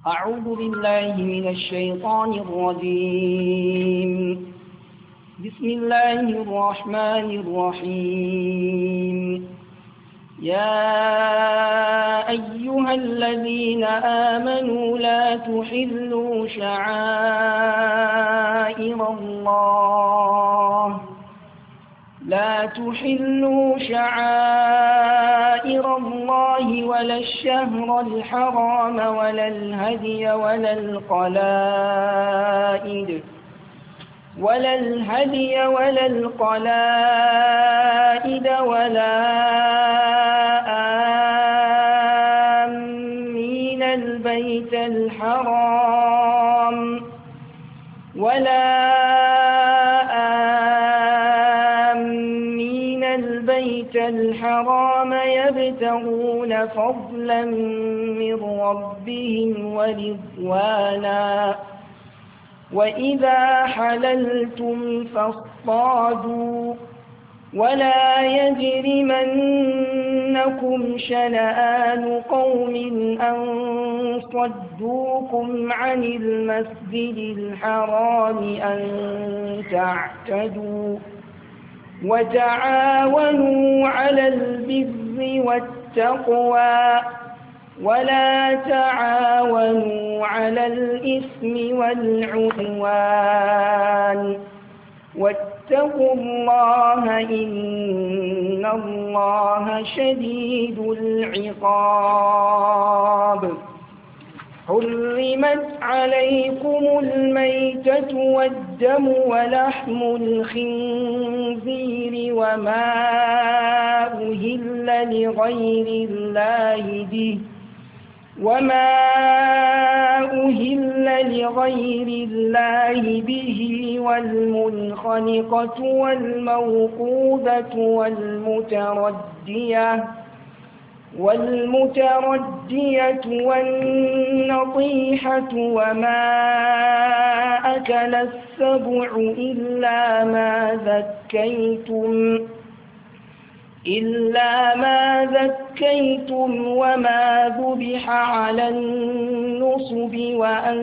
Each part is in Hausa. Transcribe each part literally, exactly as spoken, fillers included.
أعوذ بالله من الشيطان الرجيم. بسم الله الرحمن الرحيم. يا أيها الذين آمنوا لا تحلوا شعائر الله لا تحلوا شعائر الله ولا الشهر الحرام ولا الهدي ولا القلائد ولا الهدي ولا القلائد ولا آمين البيت الحرام ولا آمين البيت الحرام يبتغون فضلا من ربهم ورضوانا وإذا حللتم فاصطادوا ولا يجرمنكم شنآن قوم أن صدوكم عن المسجد الحرام أن تعتدوا وتعاونوا على البر والتقوى ولا تعاونوا على الإثم والعدوان واتقوا الله إن الله شديد العقاب. حرمت عليكم الميتة والدم ولحم الخنزير وما أهل لغير الله به وما أهل لغير الله به والمنخنقة والموقوذة والمتردية والمتردية والنطيحة وما أكل السبع إلا ما ذكيتم إلا ما ذكيتم وما ذبح على النصب وأن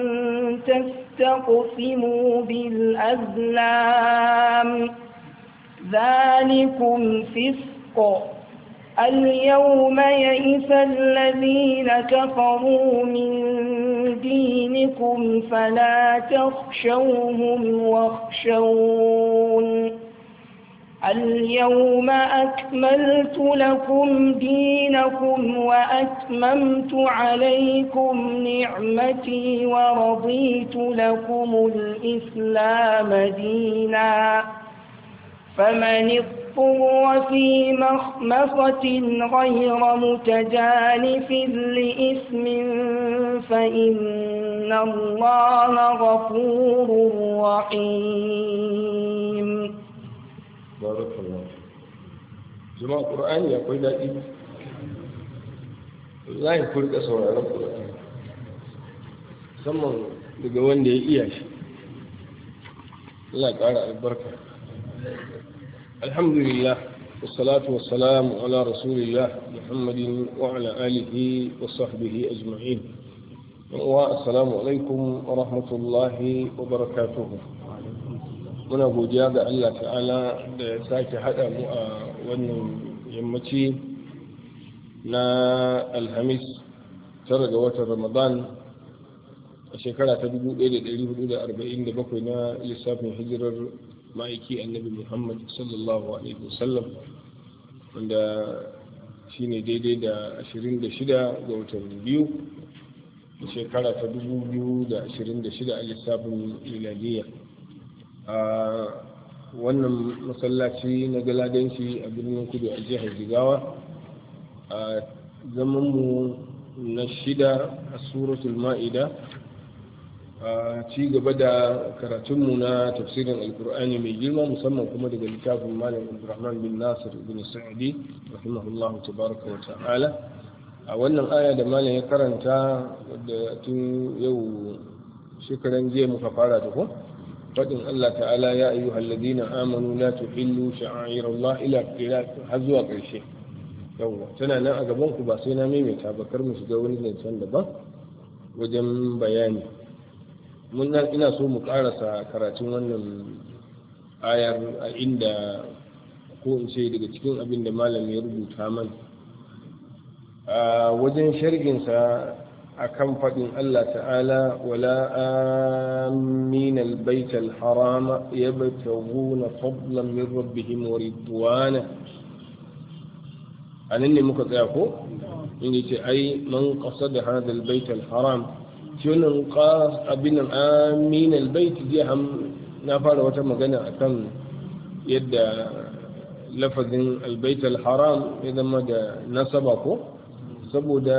تستقسموا بالأزلام ذلكم فسق. اليوم يئس الذين كفروا من دينكم فلا تخشوهم واخشون اليوم أكملت لكم دينكم وأتممت عليكم نعمتي ورضيت لكم الإسلام دينا فمن اضطر في مخمصة غير متجانف لإثم فإن الله غفور رحيم. بارك الله. جماعة القرآن يقول لك لا يكون أسوأ على القرآن ثم لقوان دي إياش لا تعالى البركة. الحمد لله والصلاة والسلام على رسول الله محمد وعلى آله وصحبه أجمعين. والسلام عليكم ورحمة الله وبركاته. muna godiya ga Allah ta'ala da ya sake haɗa mu a wannan yammaci na alhamis tara ga watan ramadan a shekara ta dubu ɗaya da ɗari hudu da arba'in da bakwai na lissafin hijirar ma'aiki annabi muhammad sallallahu alaihi wasallam wanda shi ne daidai da ashirin da shida ga watan biyu a shekara ta dubu biyu da ashirin da shida a lissafin miladiyya. a wannan masallaci na galadanci a birnin kudu a jihar jigawa a zamanmu na shida a suratul ma'ida a ci gaba da karatunmu na tafsirin alkur'ani mai girma musamman kuma daga littafin malam abdurrahman bin nasir bin sa'idi rahimahullahu tabaraka wa ta'ala. a wannan aya da malam ya karanta da tun yau shekaran jiya muka fara ta ko فإن الله تعالى يا أيها الذين آمنوا لا تحلوا شعائر الله إلى هزوا كل شيء yawwa tana nan a gaban ku ba sai na maimaita ba kar mu shiga wani zancen daban wajen bayani. mun ina so mu karasa karatun wannan ayar a inda ko in ce daga cikin abin da malam ya rubuta man a wajen sharhinsa akan faɗin Allah ta'ala wala amin albayt alharam yabtaghuna fadlan min rabbihim wa ridwana. anan ne muka tsaya ko inda ce ai man qasada hadha albayt alharam sunan qas abin amin albayt jaham na fara wata magana akan yadda lafazin albayt alharam ya zama da nasaba ko saboda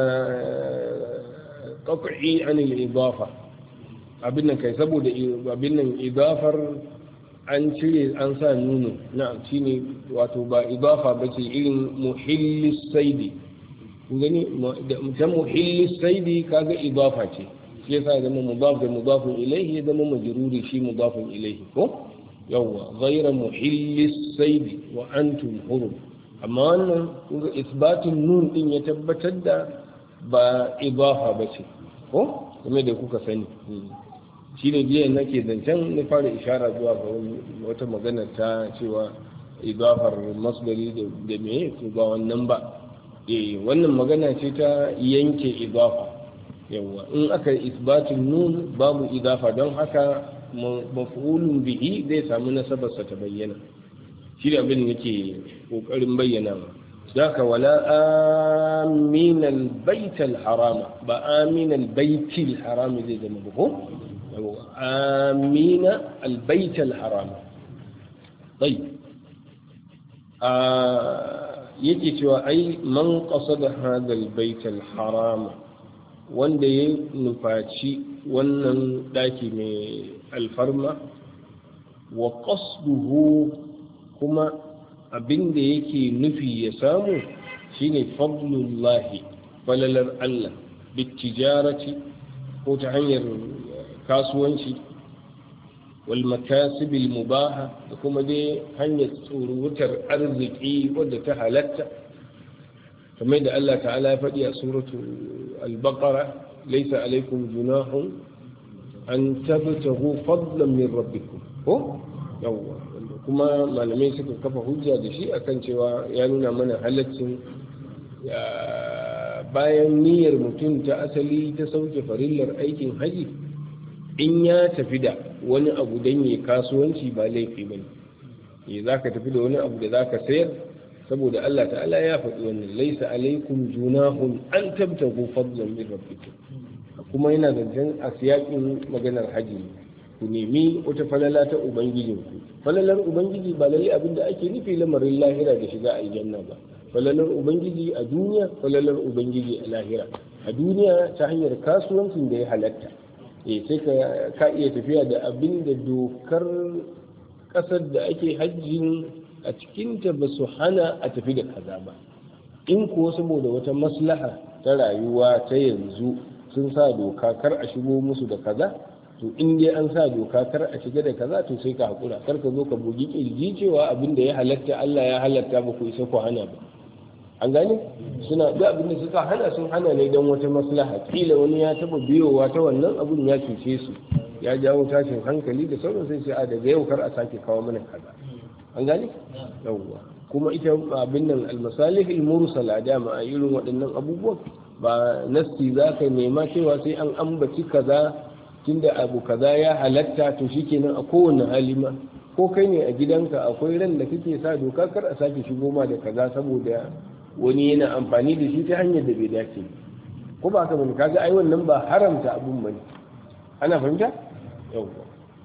qat'i an al-idafa abin nan kai saboda abin nan idafar an cire an sa nuno na shine wato ba idafa bace irin muhillis saidi gani da muhillis saidi kaga idafa ce shi yasa zama mudaf da mudafun ilayhi zama majruri shi mudafun ilayhi ko yawa ghayra muhillis saidi wa antum hurum amma wannan kunga isbatun nun din ya tabbatar da ba idafa bace ko kuma da kuka sani shi ne biyan nake zancen na fara ishara zuwa ga wata magana ta cewa idafar masdari da me ko ba wannan ba eh wannan magana ce ta yanke idafa yawa in aka isbatun nun babu idafa don haka maf'ulun bihi zai samu nasabar sa ta bayyana shi da abin nake kokarin bayyana ذاك ولا آمين البيت الحرام بآمين البيت الحرام زي ما بقول آمين البيت الحرام طيب آه يجي أي من قصد هذا البيت الحرام wanda ya nufaci wannan daki mai alfarma wa qasduhu kuma abin da yake nufi ya samu shine fadlullahi falalar Allah bitijarati ko ta hanyar kasuwanci wal makasibil mubaha da kuma dai hanyar tsurutar arziki wadda ta halatta kamar da Allah ta'ala ya faɗi a suratu al-baqara laysa alaykum junahun an tabtaghu fadlan min rabbikum ko yawwa kuma malamai suka kafa hujja da shi akan cewa ya nuna mana halaccin bayan niyyar mutum ta asali ta sauke farillar aikin haji in ya tafi da wani abu don yi kasuwanci ba laifi ba ne za ka tafi da wani abu da za ka sayar saboda Allah ta'ala ya faɗi wannan laisa alaikum junahun an tabtagu fadlan min rabbikum kuma yana zancen a siyakin maganar haji ku nemi wata falala ta ubangijinku falalar ubangiji ba lalle abin da ake nufi lamarin lahira da shiga aljanna ba falalar ubangiji a duniya falalar ubangiji a lahira a duniya ta hanyar kasuwancin da ya halatta eh sai ka ka iya tafiya da abin da dokar kasar da ake hajjin a cikin ta ba su hana a tafi da kaza ba in kuwa saboda wata maslaha ta rayuwa ta yanzu sun sa doka kar a shigo musu da kaza to in dai an sa doka kar a shiga da kaza to sai ka hakura kar ka zo ka bugi kirji cewa abin da ya halatta Allah ya halatta ba ku isa ku hana ba an gane suna da abin da suka hana sun hana ne don wata maslaha kila wani ya taba biyowa ta wannan abin ya cuce su ya jawo tashin hankali da sauran sai sai a daga yau kar a sake kawo mana kaza an gane yawwa kuma ita abin nan almasalih almursala da ma irin waɗannan abubuwan ba nasti za ka nema cewa sai an ambaci kaza tunda abu kaza ya halatta to shikenan a kowane hali ma ko kai ne a gidanka akwai ran da kake sa doka kar a sake shigo ma da kaza saboda wani yana amfani da shi ta hanyar da bai dace ko ba ka bane kaga ai wannan ba haramta abun bane ana fahimta yawa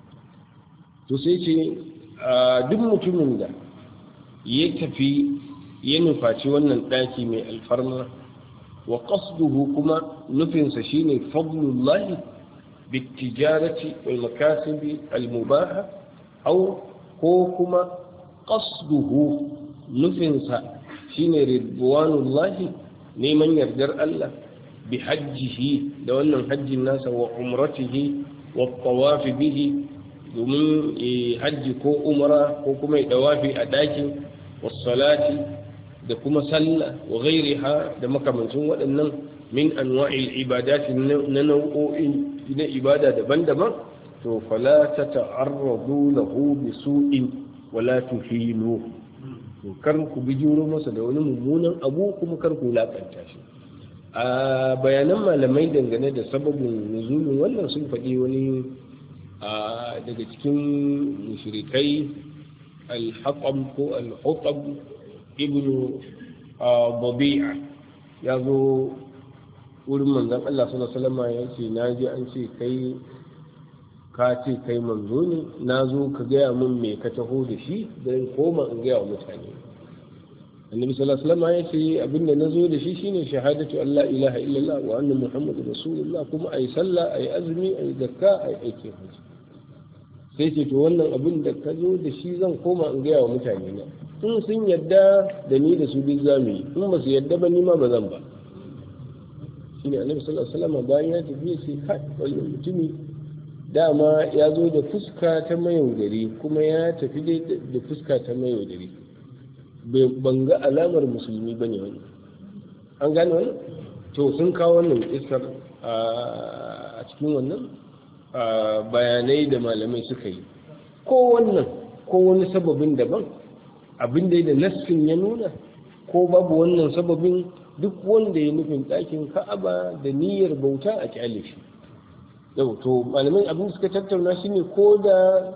to sai ce duk mutumin da ya tafi ya nufaci wannan daki mai alfarma wa qasduhu kuma nufinsa shine fadlullahi bitijarati wal makasibi al mubaha aw ko kuma qasduhu nufinsa shine ridwanullahi neman yardar Allah bi hajjihi da wannan hajjin nasa wa umratihi wa tawafi bihi domin hajji ko umra ko kuma ya dawafi a dakin was salati da kuma sallah wa ghairiha da makamancin waɗannan min anwa'il ibadati na nau'o'in na ibada daban-daban to fala tata'arradu lahu bisu'in wala tuhilu to kar ku bijiro masa da wani mummunan abu kuma kar ku lakanta shi. A bayanan malamai dangane da sababin nuzulin wannan sun faɗi wani daga cikin mushrikai al-haqam ko al-hutab ibn babi'a ya zo wurin manzon Allah sallallahu alaihi wasallam ya ce naji an ce kai ka ce kai manzo ne na zo ka gaya min me ka taho da shi don koma in gaya wa mutane. Annabi sallallahu alaihi wasallam ya ce abinda na zo da shi shine shahadatu an la ilaha illallah wa anna muhammadar rasulullah, kuma ayi sallah ayi azumi ayi zakka ayi aikin haji. Sai ce to wannan abin da ka zo da shi zan koma in gaya wa mutane na, in sun yadda da ni da su duk zamu yi, in ba su yadda ba ni ma ba zan ba. Shine Annabi sallallahu alaihi wasallam bayan ya tafi ya ce kai wannan mutumi dama ya zo da fuska ta mayaudari kuma ya tafi da fuska ta mayaudari, ban ga alamar musulmi bane wani. An gane wannan? To sun kawo wannan isar a cikin wannan bayanai da malamai suka yi, ko wannan ko wani sababin daban, abin da da nassin ya nuna, ko babu wannan sababin, duk wanda ya nufin ɗakin Ka'aba da niyyar bauta a kyale shi. Yau to malamin abin da suka tattauna shine ko da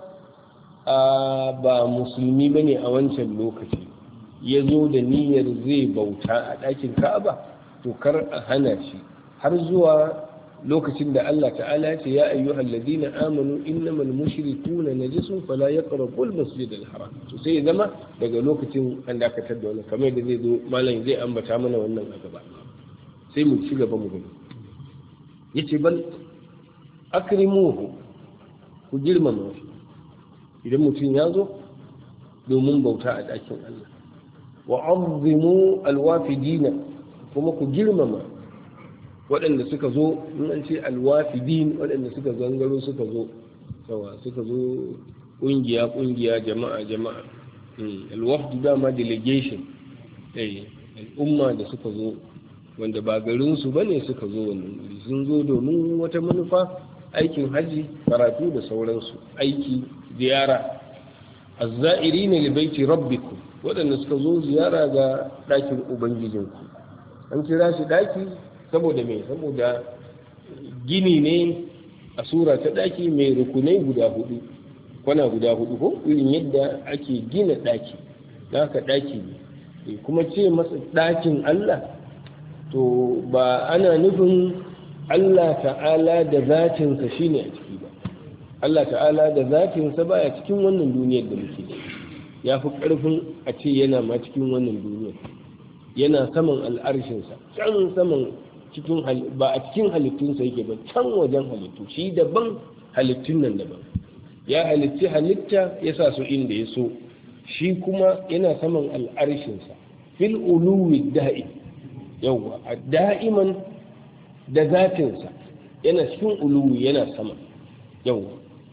ba musulmi bane a wancan lokaci ya zo da niyyar zai bauta a ɗakin Ka'aba, to kar a hana shi har zuwa lokacin da Allah ta'ala ya ce ya ayyuhal ladina amanu innamal mushrikuna najisun fala yaqrabul masjidal haram. To sai ya zama daga lokacin an dakatar da wannan, kamar da zai zo malam zai ambata mana wannan a gaba. Sai mu ci gaba mu gani. Yace bal akrimuhu, ku girmama shi idan mutum ya zo domin bauta a ɗakin Allah. Wa azzimu alwafidina, kuma ku girmama waɗanda suka zo, in an ce alwafidin waɗanda suka zangaro suka zo sawa suka zo ƙungiya ƙungiya jama'a jama'a. Alwafdu dama delegation, al'umma da suka zo wanda ba garinsu ba ne suka zo wannan sun zo domin wata manufa, aikin haji, karatu da sauransu, aiki, ziyara. Azza'iri ne libaiti rabbikum, waɗanda suka zo ziyara ga ɗakin ubangijinku. An kira shi ɗaki saboda me? Saboda gini ne a sura ta ɗaki mai rukunai guda hudu, kwana guda hudu ko irin yadda ake gina ɗaki, da haka ɗaki ne. Kuma ce masa ɗakin Allah, to ba ana nufin Allah ta'ala da zatinsa shi ne a ciki ba. Allah ta'ala da zatinsa ba a cikin wannan duniyar da muke, ya fi ƙarfin a ce yana ma cikin wannan duniyar, yana saman al'arshinsa, can saman cikin, ba a cikin halittunsa yake ba, can wajen halittu, shi daban halittun nan daban. Ya halitti halitta ya sa su inda ya so, shi kuma yana saman al'arshinsa fil uluwi da'im, yawwa a da'iman da zatinsa yana cikin uluwi, yana sama. Yawwa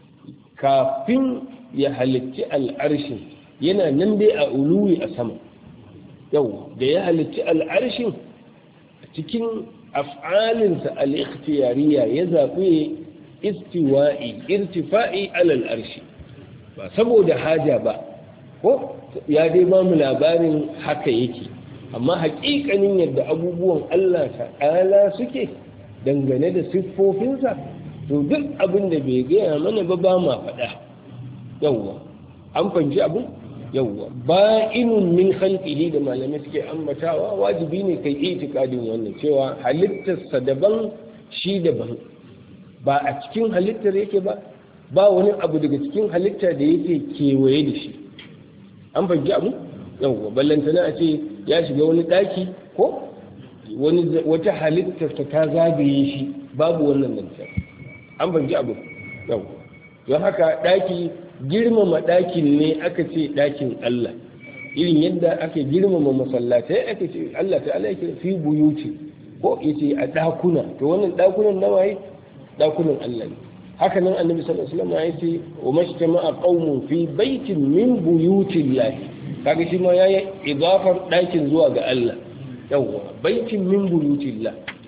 kafin ya halitti al'arshin yana nan dai a uluwi a sama. Yawwa da ya halitti al'arshin cikin af'alinsa al-ikhtiyariya ya zaɓi istiwa'i irtifa'i alal arshi, ba saboda haja ba, ko ya dai ba mu labarin haka yake, amma haƙiƙanin yadda abubuwan Allah ta'ala suke dangane da siffofinsa, to duk abin da bai gaya mana ba ba ma faɗa. Yawwa an fahimci abin? Yawwa ba'inun min khalqihi da malamai suke ambatawa, wajibi ne kai itikadin wannan cewa halittarsa daban, shi daban, ba a cikin halittar yake ba, ba wani abu daga cikin halitta da yake kewaye da shi. An fahimci abu? Yawwa ballantana a ce ya shiga wani ɗaki ko wani wata halittar ta zagaye shi, babu wannan nan. An fahimci abu? Yawwa don haka ɗaki, girmama ɗakin ne aka ce ɗakin Allah, irin yadda ake girmama masallatai aka ce Allah ta'ala yake fi buyuti, ko yace a ɗakuna, to wannan ɗakunan nawaye? Ɗakunan Allah ne. Haka nan annabi sallallahu alaihi wasallam ya ce wa mashtama'a qaumun fi baitin min buyutillah, kaga shi ma yayi idafar ɗakin zuwa ga Allah. Yawwa baitin min buyutillah,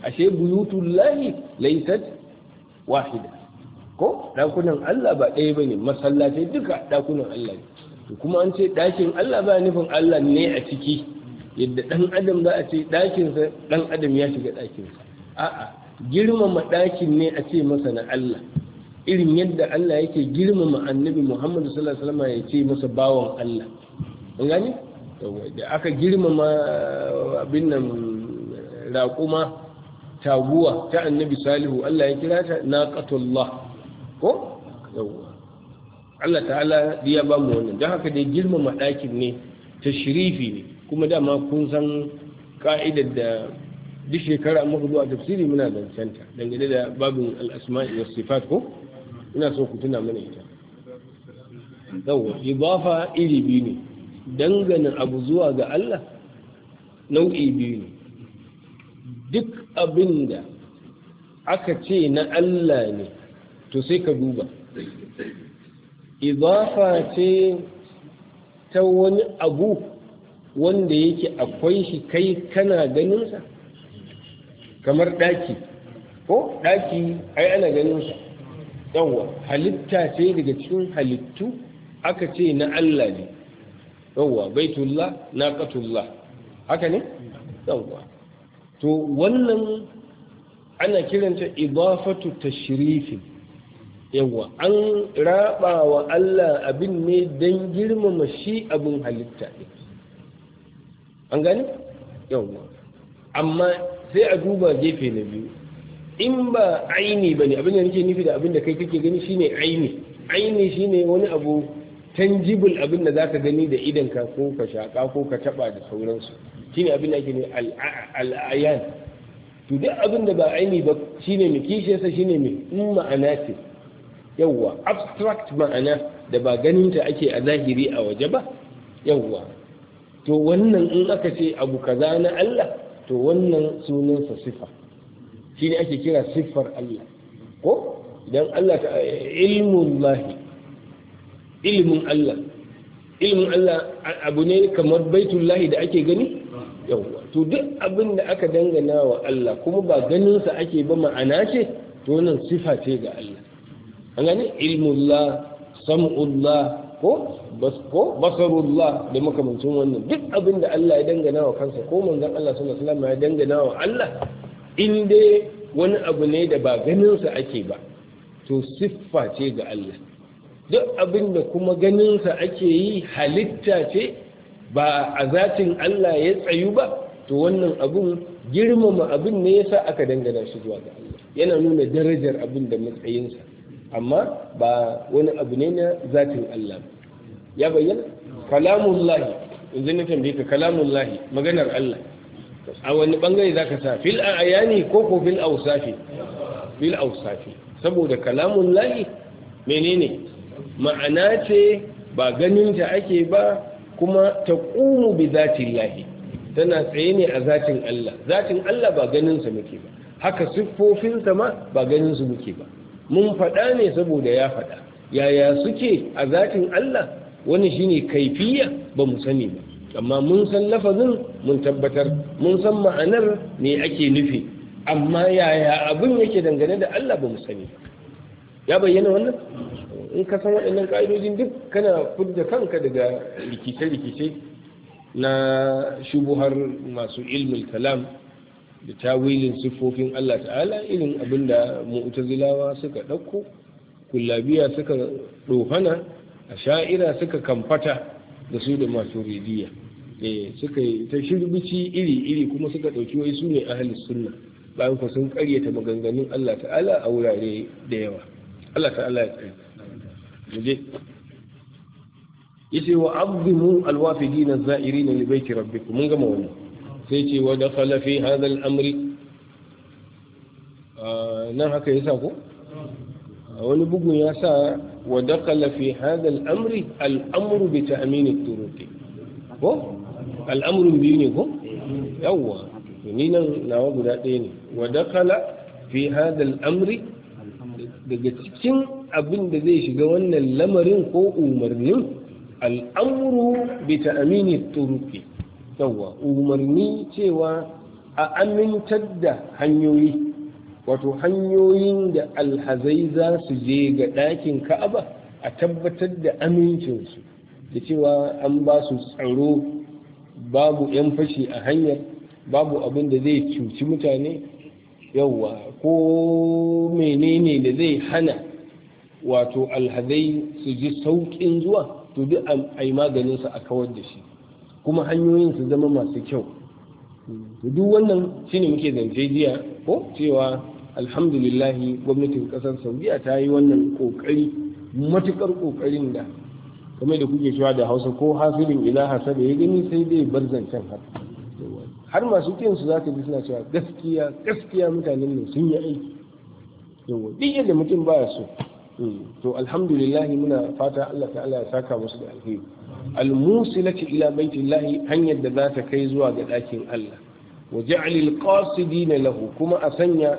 ashe buyutullahi laysat wahida ko dakunan Allah ba ɗaya bane masallatai duka dakunan Allah ne to kuma an ce dakin Allah ba nufin Allah ne a ciki yadda dan adam za a ce dakin sa dan adam ya shiga dakin sa a'a girmama dakin ne a ce masa na Allah irin yadda Allah yake girmama annabi Muhammad sallallahu alaihi wasallam ya ce masa bawan Allah an gane da aka girmama abin nan raƙuma taguwa ta annabi salihu Allah ya kira ta naqatullah ko yawa Allah ta'ala ya ba mu wannan don haka dai girmama ɗakin ne tashrifi ne kuma dama kun san ka'idar da duk shekara muka zuwa tafsiri muna zancanta dangane da babin al-asma'i was sifat ko ina so ku tuna mana ita yawa idafa iri biyu ne dangane abu zuwa ga Allah nau'i biyu ne duk abin da aka ce na Allah ne to sai ka duba idafa ce ta wani abu wanda yake akwai shi kai kana ganinsa kamar ɗaki ko ɗaki ai ana ganinsa yawwa halitta ce daga cikin halittu aka ce na Allah ne yawwa baitullah naqatullah haka ne yawwa to wannan ana kiranta idafatu tashrifin yawwa an raba wa Allah abin ne dan girmama shi abin halitta ne an gane yawwa amma sai a duba gefe na biyu in ba aini bane abin da nake nufi da abin da kai kake gani shine aini aini shine wani abu tangible abin da zaka gani da idanka ko ka shaka ko ka taba da sauransu shine abin da ake ne al-ayan to duk abin da ba aini ba shine mai kishiyarsa shine mai in ma'ana ce yawwa abstract ma'ana da ba ganinta ake a zahiri a waje ba yawwa to wannan in aka ce abu kaza na Allah to wannan sunansa sifa shine ake kira siffar Allah ko idan Allah ta ilmun lahi ilmun Allah ilmun Allah abu ne kamar baitullahi da ake gani yawwa to duk abin da aka dangana wa Allah kuma ba ganinsa ake ba ma'ana ce to wannan sifa ce ga Allah an gane ilmullah sam'ullah ko bas ko basarullah da makamancin wannan duk abin da Allah ya dangana wa kansa ko manzon Allah sallallahu alaihi wasallam ya dangana wa Allah in dai wani abu ne da ba ganinsa ake ba to siffa ce ga Allah duk abin da kuma ganinsa ake yi halitta ce ba a zatin Allah ya tsayu ba to wannan abun girmama abin ne yasa aka dangana shi zuwa ga Allah yana nuna darajar abin da matsayinsa amma ba wani abu ne na zatin Allah ya bayyana kalamullahi yanzu na tambaye ka kalamullahi maganar Allah a wani bangare zaka sa fil ayani ko ko fil awsafi fil awsafi saboda kalamullahi menene ma'ana ce ba ganin ta ake ba kuma taqumu bi zatillahi tana tsaye ne a zatin Allah zatin Allah ba ganin sa muke ba haka siffofinsa ma ba ganin su muke ba mun faɗa ne saboda ya faɗa yaya suke a zatin Allah wani shine kaifiya ba mu sani ba amma mun san lafazin mun tabbatar mun san ma'anar me ake nufi amma yaya abin yake dangane da Allah ba mu sani ya bayyana wannan in ka san waɗannan ƙa'idojin duk kana fidda kanka daga rikice-rikice na shubuhar masu ilmul kalam da tawilin siffofin Allah ta'ala irin abinda mu'tazilawa suka ɗauko kullabiya suka ɗofana a sha'ira suka kamfata da su da maturidiyya eh suka yi ta shirbici iri-iri kuma suka ɗauki wai su ne ahlus sunna bayan ku sun ƙaryata maganganun Allah ta'ala a wurare da yawa Allah ta'ala ya tsare muje yace wa abdimu alwafidin az-za'irin li bayti rabbikum mun gama wannan sai ce wa dakhala fi hadha al-amri nan haka yasa ko wani bugun ya sa wa dakhala fi hadha al-amri al-amru bi ta'min at-turuq ko al-amru biyu ne ko yawa ni nan nawa guda ɗaya ne wa dakhala fi hadha al-amri daga cikin abin da zai shiga wannan lamarin ko umarnin al'amuru bi ta'amini turuki yawa umarni cewa a amintar da hanyoyi, wato hanyoyin da alhazai za su je ga ɗakin ka'aba a tabbatar da amincinsu da cewa an ba su tsaro, babu 'yan fashi a hanyar, babu abin da zai cuci mutane yawwa ko menene da zai hana wato alhazai su ji sauƙin zuwa, to duk a yi maganinsa a kawar da shi, kuma hanyoyin su zama masu kyau. Duk wannan shine muke zance jiya ko cewa alhamdulillah gwamnatin kasar Saudiya ta yi wannan kokari, matukar kokarin da kamar da kuke cewa da Hausa ko hasirin ilaha da ya gani sai dai bar zancen har har masu kin su zaka ji suna cewa gaskiya gaskiya mutanen nan sun yi aiki yawa duk yadda mutum baya so. To alhamdulillah muna fata Allah ta'ala ya saka musu da alheri. Al-musilati ila baitillahi, hanyar da za ta kai zuwa ga ɗakin Allah, wa ja'alil qasidina lahu, kuma a sanya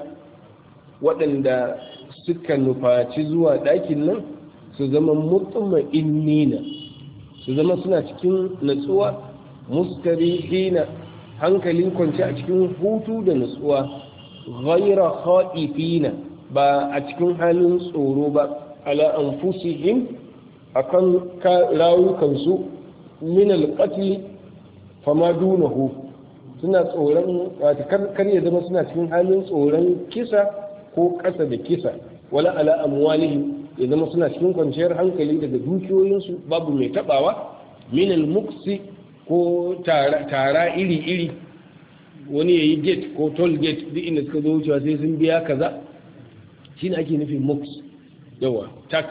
waɗanda suka nufaci zuwa ɗakin nan su zama mutma'innina, su zama suna cikin natsuwa, mustarihina, hankalin kwance a cikin hutu da natsuwa, ghayra khaifina, ba a cikin halin tsoro ba, ala anfusihim, akan rayukansu, min alqatl fama dunahu, suna tsoron kar ya zama suna cikin halin tsoron kisa ko ƙasa da kisa, wala ala amwalihim, ya zama suna cikin kwanciyar hankali daga dukiyoyinsu babu mai tabawa, min almuksi, ko tara iri iri, wani yayi gate ko toll gate duk inda suka zo wucewa sai sun biya kaza, shine ake nufin muks, yawa tax,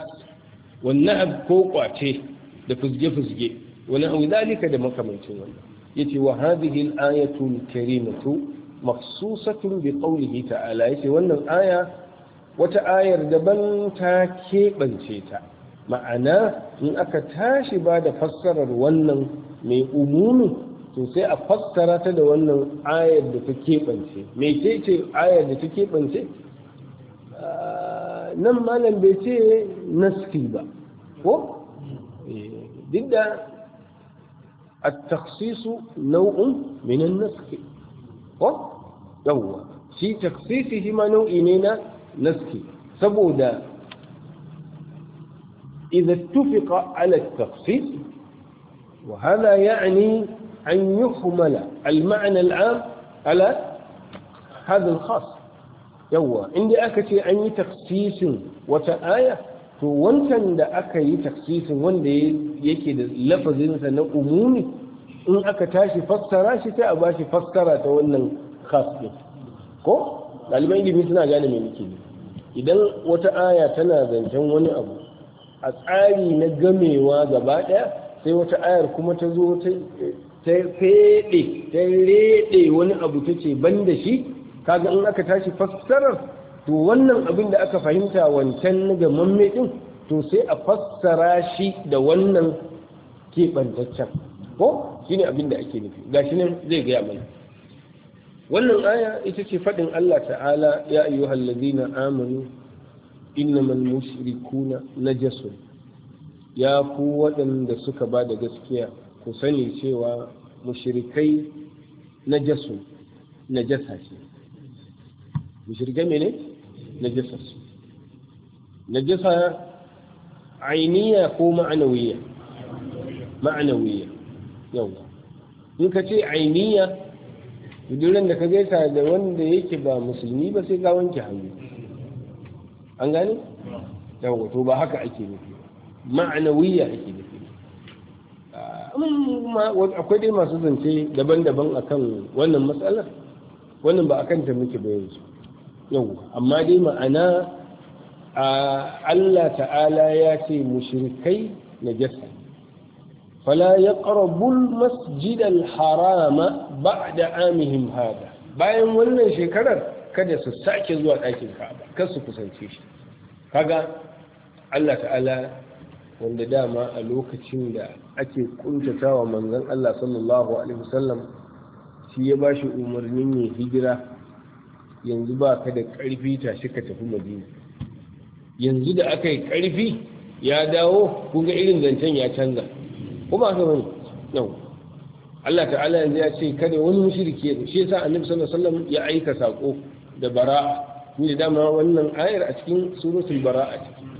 wannan ko kwace da fuzge-fuzge, wani hau zalika da makamancin wannan. yace wa hadhihi al-ayatu al-karimatu makhsusatun bi qawlihi ta'ala, yace wannan aya wata ayar daban ta keɓance ta, ma'ana in aka tashi ba da fassarar wannan mai umumi to sai a fassara ta da wannan ayar da ta keɓance. me ce ce ayar da ta keɓance? nan malam bai ce naski ba ko duk da التخصيص نوع من النسخ ko yawwa shi taksisi shi ma nau'i ne na naski, saboda إذا اتفق على التخصيص وهذا يعني أن يحمل المعنى العام على هذا الخاص. يوا عندي أكتي أن تخصيص وتآية to wancan da aka yi taksisin wanda yake da lafazinsa na umumi, in aka tashi fassara shi sai a ba shi fassara ta wannan khas din ko ɗaliban ilimi suna gane me nake ne. Idan wata aya tana zancen wani abu a tsari na gamewa gaba ɗaya, sai wata ayar kuma ta zo ta feɗe ta reɗe wani abu ta ce ban da shi, kaga in aka tashi fassarar to wannan abin da aka fahimta wancan ga mamme din to sai a fassara shi da wannan keɓantaccen ko shine abin da ake nufi. gashi nan zai gaya mana wannan aya ita ce faɗin Allah ta'ala, ya ayyuhal ladina amanu innamal mushrikuna najasun, ya ku waɗanda suka ba da gaskiya ku sani cewa mushrikai najasun, najasa ce. mushrikai mene? najasa su. najasa ainiya ko ma'anawiya? ma'anawiya. yawa in ka ce ainiya, duran da ka gaisa da wanda yake ba musulmi ba sai ka wanke hannu, an gane? yawa to ba haka ake nufi, ma'anawiya ake nufi. akwai dai masu zance daban-daban akan wannan matsalar, wannan ba akan ta muke ba yanzu. yau amma dai ma'ana Allah ta'ala ya ce mushrikai najasa, fala yaqrabul masjidal harama ba'da amihim hada, bayan wannan shekarar kada su sake zuwa ɗakin Ka'aba, kar su kusance shi. kaga Allah ta'ala wanda dama a lokacin da ake kuntatawa manzon Allah sallallahu alaihi wasallam shi ya bashi umarnin ya hijira, yanzu ba ka da ƙarfi tashi ka tafi Madina. yanzu da aka yi ƙarfi ya dawo, kunga irin zancen ya canza ko ba ka bane? yau Allah ta'ala yanzu ya ce kada wani mushriki ya shi yasa annabi sallallahu alaihi wasallam ya aika sako da bara'a ni da dama wannan ayar a cikin suratul bara'a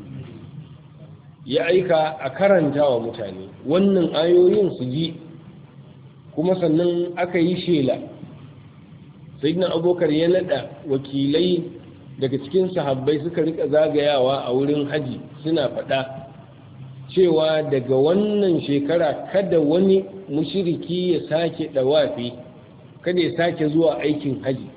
ya aika a karanta wa mutane wannan ayoyin su ji kuma sannan aka yi shela sayyidina abubakar ya nada wakilai daga cikin sahabbai suka rika zagayawa a wurin haji suna faɗa cewa daga wannan shekara kada wani mushriki ya sake dawafi kada ya sake zuwa aikin haji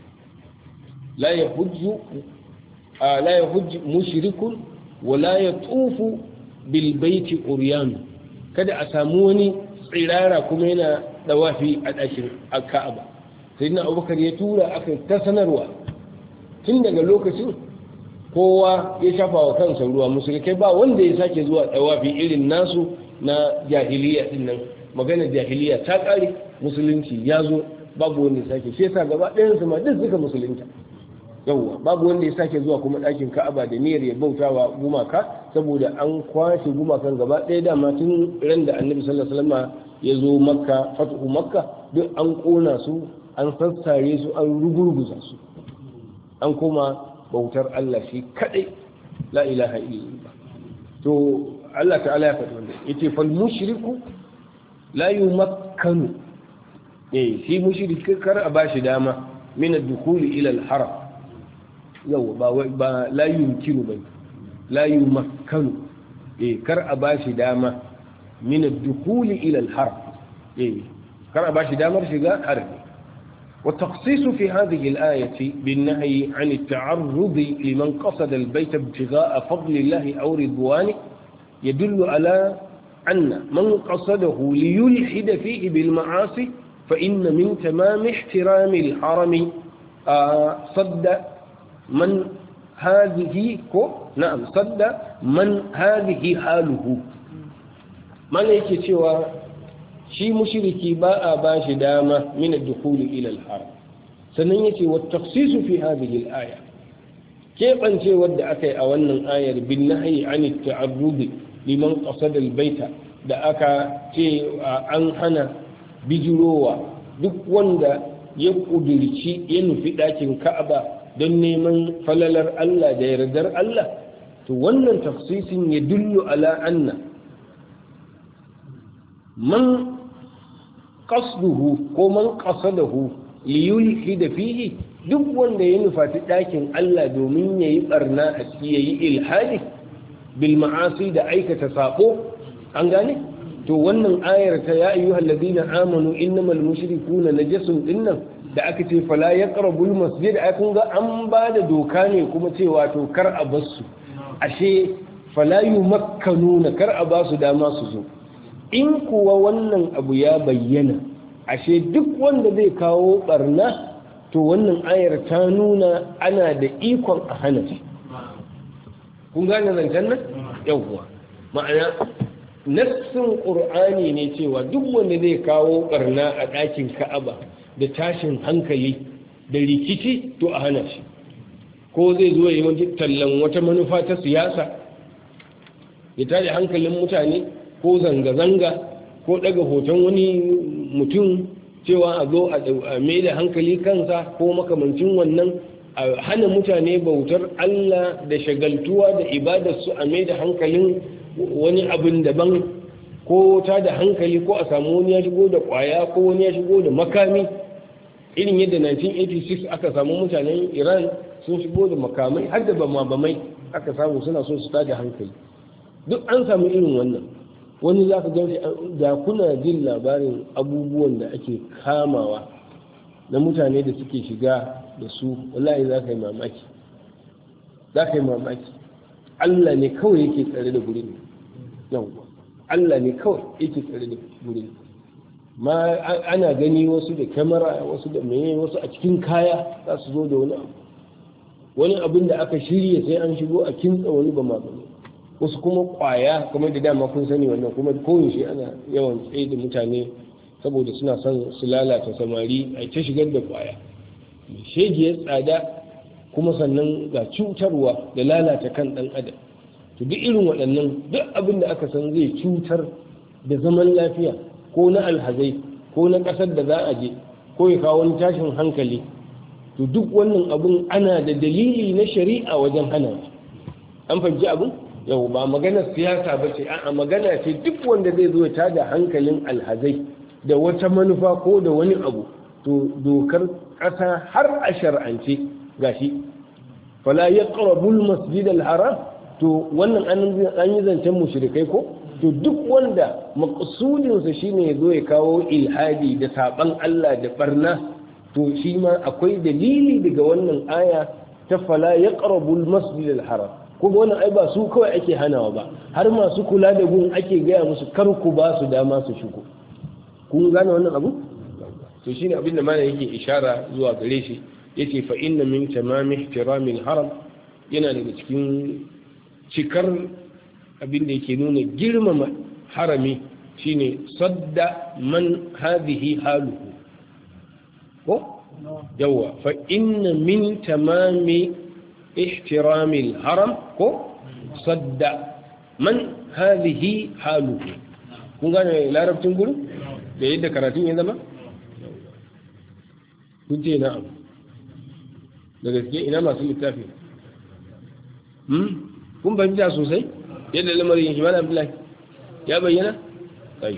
la yahujju la yahujju mushrikun wa la yatufu bil baiti uryan kada a samu wani tsirara kuma yana dawafi a ɗakin Ka'aba sayyidina Abubakar ya tura aka ta sanarwa tun daga lokacin kowa ya shafa wa kansa ruwa musulkai ba wanda ya sake zuwa dawafi irin nasu na jahiliya din nan magana jahiliya ta kare musulunci ya zo babu wanda ya sake shi yasa gaba ɗayan su ma duk suka musulunta yawwa babu wanda ya sake zuwa kuma ɗakin Ka'aba da niyyar ya bautawa gumaka saboda an kwashe gumakan gaba ɗaya dama tun ran da Annabi sallallahu alaihi wasallam ya zo Makka fatu Makka duk an kona su an sassare su an rugurguza su an koma bautar Allah shi kadai la ilaha illallah to Allah ta'ala ya faɗi wannan yace fal mushriku la yumakkanu eh shi mushriki kar a bashi dama min ad-dukhul ila al-haram yau ba ba la yumkinu bai la yumakkanu eh kar a bashi dama min ad-dukhul ila al-haram eh kar a bashi damar shiga harami والتخصيص في هذه الآية بالنهي عن التعرض لمن قصد البيت ابتغاء فضل الله أو رضوانه يدل على أن من قصده ليلحد فيه بالمعاصي فإن من تمام احترام الحرم صد من هذه نعم صد من هذه حاله ما ليك سوى shi mushriki ba a ba shi dama min ad-dukhul ila al-haram sannan yace wa tafsisu fi hadhihi al-aya kebance wanda akai a wannan ayar bin nahyi an at-ta'arrud liman qasada al-baita da aka ce an hana bijirowa duk wanda ya kudirci ya nufi dakin Ka'aba don neman falalar Allah da yardar Allah to wannan tafsisin ya dullu ala anna man qasduhu ko man qasadahu liyulhid fihi duk wanda ya nufaci dakin Allah domin yayi barna a ciki yayi ilhadi bil ma'asi da aikata sako an gane to wannan ayar ta ya ayyuhal ladina amanu innamal mushrikuna najasun dinnan da aka ce fala yaqrabul masjid ai kun ga an ba da doka ne kuma cewa to kar a basu ashe fala yumakkanuna kar a basu dama su zo in kuwa wannan abu ya bayyana ashe duk wanda zai kawo barna to wannan ayar ta nuna ana da ikon a hana shi kun gane zancen nan yawwa ma'ana nassin qur'ani ne cewa duk wanda zai kawo barna a ɗakin Ka'aba da tashin hankali da rikici to a hana shi ko zai zo yi wani tallan wata manufa ta siyasa ya tada hankalin mutane ko zanga-zanga ko daga hoton wani mutum cewa a zo a mai da hankali kansa ko makamancin wannan a hana mutane bautar Allah da shagaltuwa da ibadarsu a mai da hankalin wani abin daban ko ta da hankali ko a samu wani ya shigo da kwaya ko wani ya shigo da makami irin yadda nineteen eighty-six aka samu mutanen Iran sun shigo da makamai har da bama-bamai aka samu suna so su tada hankali duk an samu irin wannan wani za ka gani da kuna jin labarin abubuwan da ake kamawa na mutane da suke shiga da su wallahi za ka yi mamaki za ka yi mamaki Allah ne kawai yake tsare da gurin yawwa Allah ne kawai yake tsare da gurin ma ana gani wasu da kamera wasu da meye wasu a cikin kaya za su zo da wani abu wani abin da aka shirya sai an shigo a kintsa wani ba ma bane wasu kuma kwaya kamar da dama kun sani wannan kuma koyaushe ana yawan tsaye da mutane saboda suna son su lalata samari a ta shigar da kwaya shegiyar tsada kuma sannan ga cutarwa da lalata kan dan adam to duk irin waɗannan duk abin da aka san zai cutar da zaman lafiya ko na alhazai ko na ƙasar da za a je ko ya kawo wani tashin hankali, to duk wannan abun ana da dalili na shari'a wajen hana. An fahimci abin? Yau ba maganar siyasa ba ce, a magana ce duk wanda zai zo ya tada hankalin alhazai da wata manufa ko da wani abu, to dokar ƙasa har a shar'ance gashi fala yaqrabul masjidal haram, to wannan an yi zancen mushrikai ko, to duk wanda maqsudinsa shine ya zo ya kawo ilhadi da saban Allah da barna, to shi ma akwai dalili daga wannan aya ta fala yaqrabul masjidal haram. Kuma wannan ai ba su kawai ake hanawa ba, har masu kula da gun ake gaya musu kar ku ba su dama su shigo. Kun gane wannan abu? To shine abin da malam yake ishara zuwa gare shi, yace fa inna min tamami ihtiramil haram, yana daga cikin cikar abin da yake nuna girmama harami shine sadda man hadhihi haluhu ko yawa fa inna min tamami ihtiramil haram ko sadda man hadhihi haluhu. kun gane larabcin gurin da yadda karatun ya zama? kun ce na'am da gaske, ina masu littafi? kun fahimta sosai yadda lamarin yake? Malam Abdullahi ya bayyana? tsayi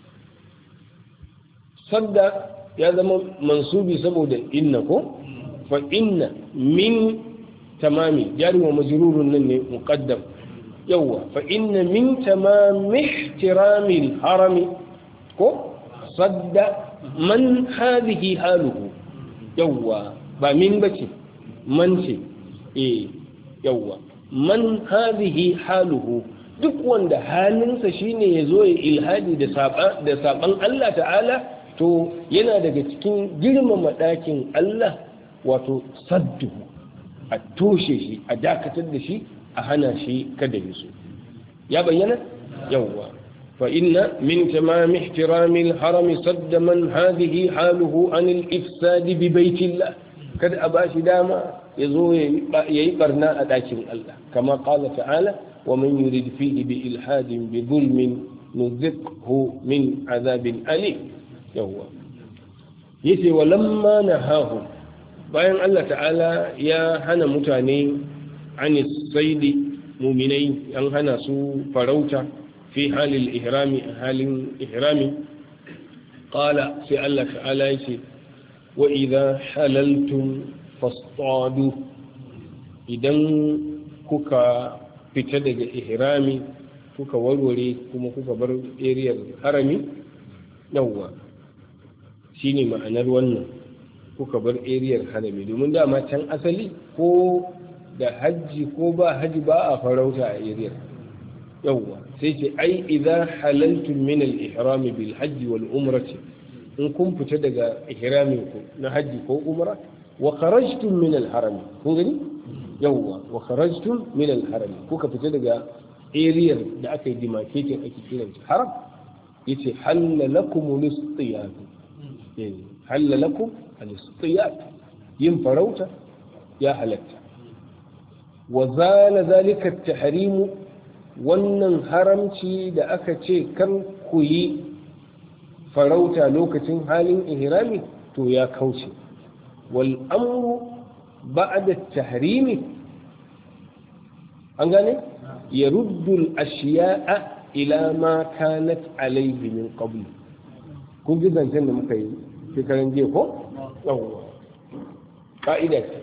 sadda ya zama mansubi saboda inna ko? fa inna min tamami, jari wa majrurun nan ne muqaddam. yawwa fa inna min tamami ihtiramil harami ko sadda man hadhihi haluhu. yawwa ba min bace, man ce. eh yawwa man hadhihi haluhu, duk wanda halinsa shine yazo ya ilhadi da saba da saban Allah ta'ala, to yana daga cikin girmama dakin Allah, wato saddu, a toshe shi, a dakatar da shi, a hana shi kada ya so. ya bayyana? yawwa fa inna min tamami ihtiramil harami sadda man hadhihi haluhu anil ifsadi bi baitillah, kada a bashi dama ya zo ya yi barna a ɗakin Allah, kama ƙala ta'ala wa man yurid fihi bi ilhadin bi zulmin nuzikhu min azabin alim. yawwa yace wa lamma nahahu, bayan Allah ta'ala ya hana mutane anis saidi, muminai an hana su farauta fi halil ihrami, halin ihrami, qala sai Allah ta'ala yace wa idha halaltum fasadu, idan kuka fita daga ihrami kuka warware kuma kuka bar ariyar harami, yawwa shine ma'anar wannan, kuka bar ariyar harami, domin dama can asali ko da hajji ko ba hajji ba a farauta a ariyar. yawwa sai ce ai idza halaltum min al-ihrami bil hajji wal umrati, in kun fita daga ihramin ku na hajji ko umra, wa kharajtum min al-harami, kun gani? yawwa wa kharajtum min al-harami, kuka fita daga area da aka yi demarcating ake kiran shi haram, yace halala lakum al-istiyad, eh halala lakum al-istiyad, yin farauta ya halatta. wa zala zalika at-tahrim, wannan haramci da aka ce kan ku yi farauta lokacin halin ihrami to ya kauce. wal amru ba'da at-tahrimi, an gane, yaruddu al-ashya'a ila ma kanat alayhi min qabl. kun ji zancen da muka yi shekaran jiya ko? yawwa ka'ida ce.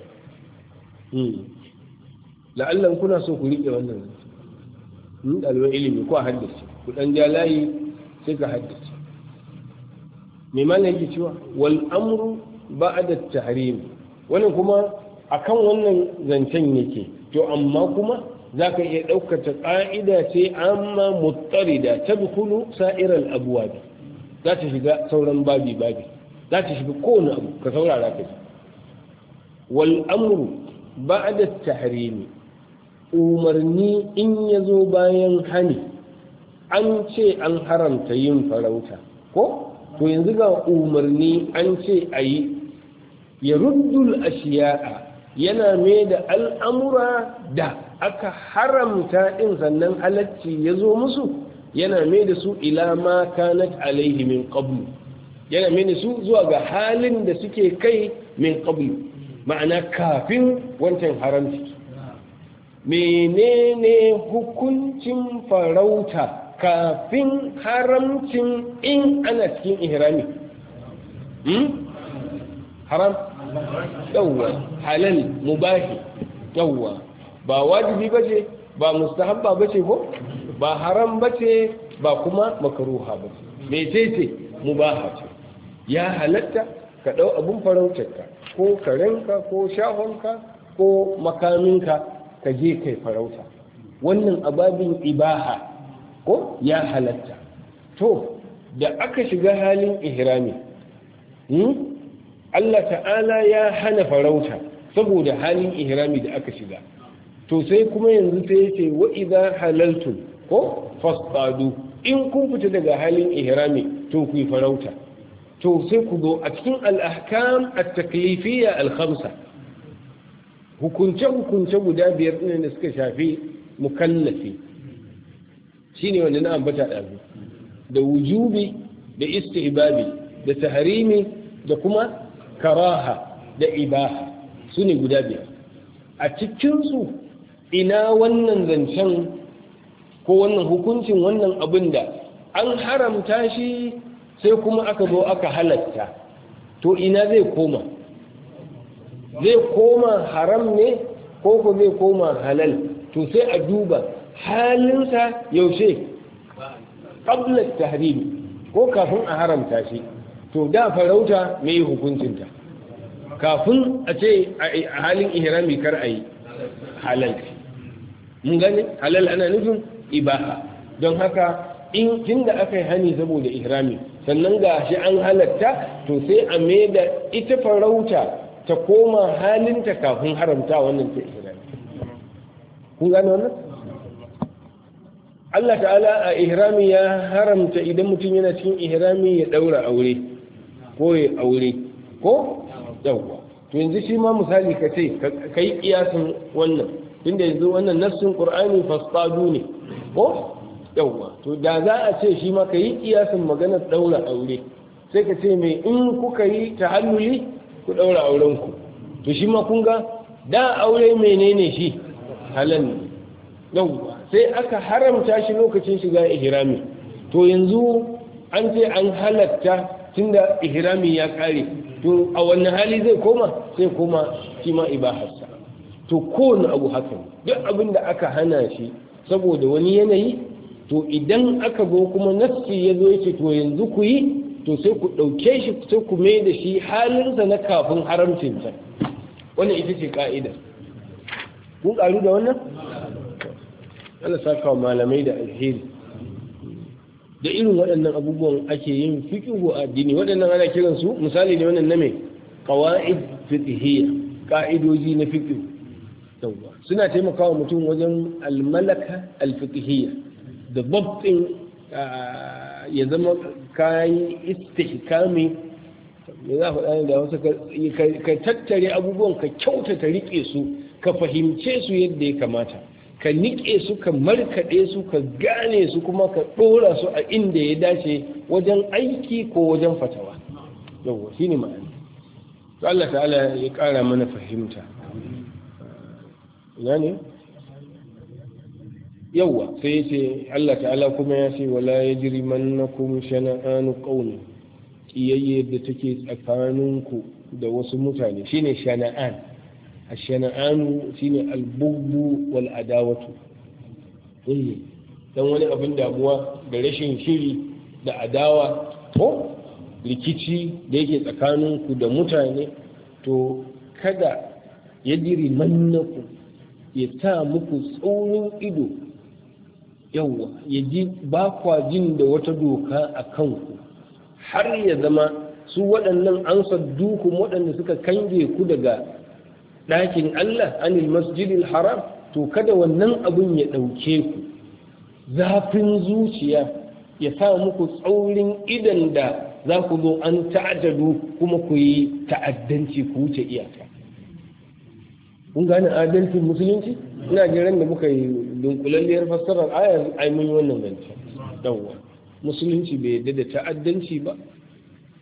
la'allan kuna so ku riƙe wannan zancen ɗaliban ilimi ko a haddace, ku ɗan ja layi sai ka haddace. mai mana yake cewa wal amru ba'da at-tahrim, wannan kuma akan wannan zancen yake, to amma kuma zaka iya daukar ta ƙa'ida ce amma muttarida tadkhulu sa'iral abwab, za ta shiga sauran babi babi, za ta shiga kowane abu, ka saurara ka ji. wal amru ba'da at-tahrim, umarni in yazo bayan hani, an ce an haramta yin farauta ko, to yanzu ga umarni an ce a yi, ya ruddul ashiya'a, yana mai da al'amura da aka haramta ɗin sannan halacci ya zo musu, yana mai da su ila ma kanat alaihi min qablu, yana mini su zuwa ga halin da suke kai min qablu ma'ana kafin wancan haramci. Menene hukuncin farauta kafin haramcin in ana cikin ihrami? hmm? haram yawwa halal mubahi yawwa ba wajibi bace ba mustahabba bace ko ba haram bace ba kuma makruha bace mecece mubaha ce ya halatta ka dau abun farautarka ko karenka ko shahonka ko makaminka ka je kai farauta wannan ababin ibaha ko ya halatta. To da aka shiga halin ihrami hmm? Allah ta'ala ya hana farauta saboda halin ihrami da aka shiga, to sai kuma yanzu sai yace wa idza halaltum ko fasadu, in kun fita daga halin ihrami to ku yi farauta. To sai ku zo a cikin al-ahkam at-taklifiyya al-khamsa, hukunce hukunce guda biyar din da suka shafi mukallafi shine wanda na ambata da da wujubi da istihbabi da tahrimi da kuma karaha da ibaha su ne guda biyar. A cikinsu ina wannan zancen ko wannan hukuncin wannan abin da an haramta shi sai kuma aka zo aka halatta, to ina zai koma? Zai koma haram ne ko ko zai koma halal? To sai a duba halinsa yaushe qabla tahrim ko kafin a haramta shi. To da farauta mai hukuncinta kafin a ce a halin ihrami kar a yi halal. Mun gane halal ana nufin ibaha. Don haka in tunda aka yi hani saboda ihrami sannan ga shi an halatta, to sai a mai da ita farauta ta koma halinta kafin haramta wannan ta ihrami. Kun gane wannan? Allah ta'ala a ihrami ya haramta idan mutum yana cikin ihrami ya daura aure ko ya aure ko yawwa. To yanzu shi ma misali ka ce ka yi kiyasin wannan, inda yanzu wannan nassin qur'ani fasadu ne ko yawwa. To da za a ce shi ma ka yi kiyasin maganar daura aure, sai ka ce mai in kuka yi tahalluli ku daura auren ku. To shi ma kun ga da aure menene shi halal ne yawwa, sai aka haramta shi lokacin shiga ihrami. To yanzu an ce an halatta tunda ihrami ya kare, to a wannan hali zai koma sai koma shi ma ibaharsa. To kowane abu haka ne, duk abin da aka hana shi saboda wani yanayi, to idan aka zo kuma nassi ya zo yake to yanzu ku yi, to sai ku ɗauke shi sai ku mai da shi halinsa na kafin haramcin can. Wannan ita ce ka'ida. Kun ƙaru da wannan? Allah saka wa malamai da alheri. Da irin waɗannan abubuwan ake yin fiqhu a addini. Waɗannan ana kiran su misali ne wannan na me qawaid fiqhiyya, ka'idoji na fiqh. Yawwa suna taimakawa mutum wajen almalaka alfiqhiyya da babtin ya zama kai istihkami. Me za faɗa da wasu ka tattare abubuwan ka kyautata rike su, ka fahimce su yadda ya kamata, ka niƙe su, ka markaɗe su, ka gane su, kuma ka ɗora su a inda ya dace wajen aiki ko wajen fatawa. Yawwa shi ne ma'ana. To Allah ta'ala ya ƙara mana fahimta. Ina ne? Yawwa sai ce Allah ta'ala kuma ya ce wala yajrimannakum shana'anu qawmin, kiyayye da take tsakaninku da wasu mutane shine shana'an. Ashana'anu shine albugbu wal adawatu. Eh dan wani abin damuwa da rashin shiri da adawa ko rikici da yake tsakaninku da mutane, to kada yajri mannaku ya ta muku tsaurin ido, yawa ya ji ba kwa jin da wata doka a kanku, har ya zama su waɗannan an sadduku waɗanda suka kange ku daga ɗakin Allah anil masjidil haram, to kada wannan abun ya ɗauke ku zafin zuciya ya sa muku tsaurin idan da za ku zo an ta'addadu kuma ku yi ta'addanci ku wuce iyaka. Kun gane adalcin musulunci? Ina jiran da muka yi dunkulalliyar fassarar ayar ai mun yi wannan zance. Yawwa musulunci bai yarda da ta'addanci ba,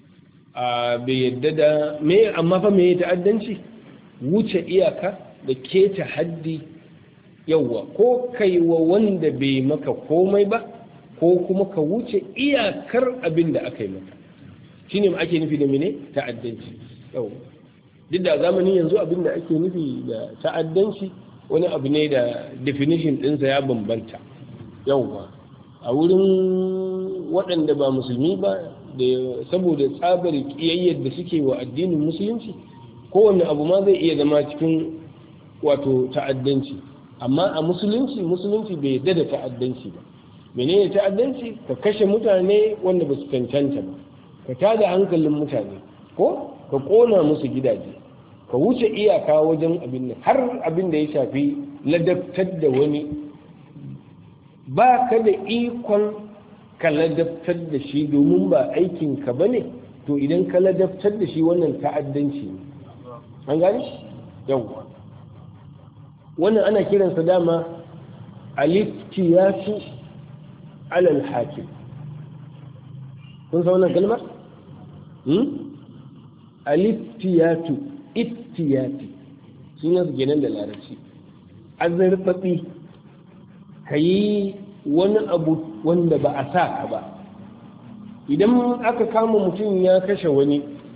a bai yadda da me amma fa me ta'addanci wuce iyaka da keta haddi yawwa ko kai wa wanda bai maka komai ba ko kuma ka wuce iyakar abin da aka yi maka shine ake nufi da mene ta'addanci yawwa duk da zamanin yanzu abin da ake nufi da ta'addanci wani abu ne da definition ɗinsa ya bambanta yawwa a wurin waɗanda ba musulmi ba da saboda tsabar kiyayyar da suke wa addinin musulunci kowane abu ma zai iya zama cikin wato ta'addanci amma a musulunci musulunci bai yarda da ta'addanci ba menene ta'addanci ka kashe mutane wanda ba su cancanta ba ka tada hankalin mutane ko ka kona musu gidaje ka wuce iyaka wajen abin nan har abin da ya shafi ladabtar da wani ba ka da ikon ka ladabtar da shi domin ba aikinka ba ne to idan ka ladabtar da shi wannan ta'addanci ne an gani yawwa wannan ana kiransa dama aliftiyatu alal hakim kun san wannan kalmar hmm aliftiyatu ittiyati sunan su kenan da larabci azarfafi kayi wani abu wanda ba a sa ka ba idan aka kama mutum ya kashe wani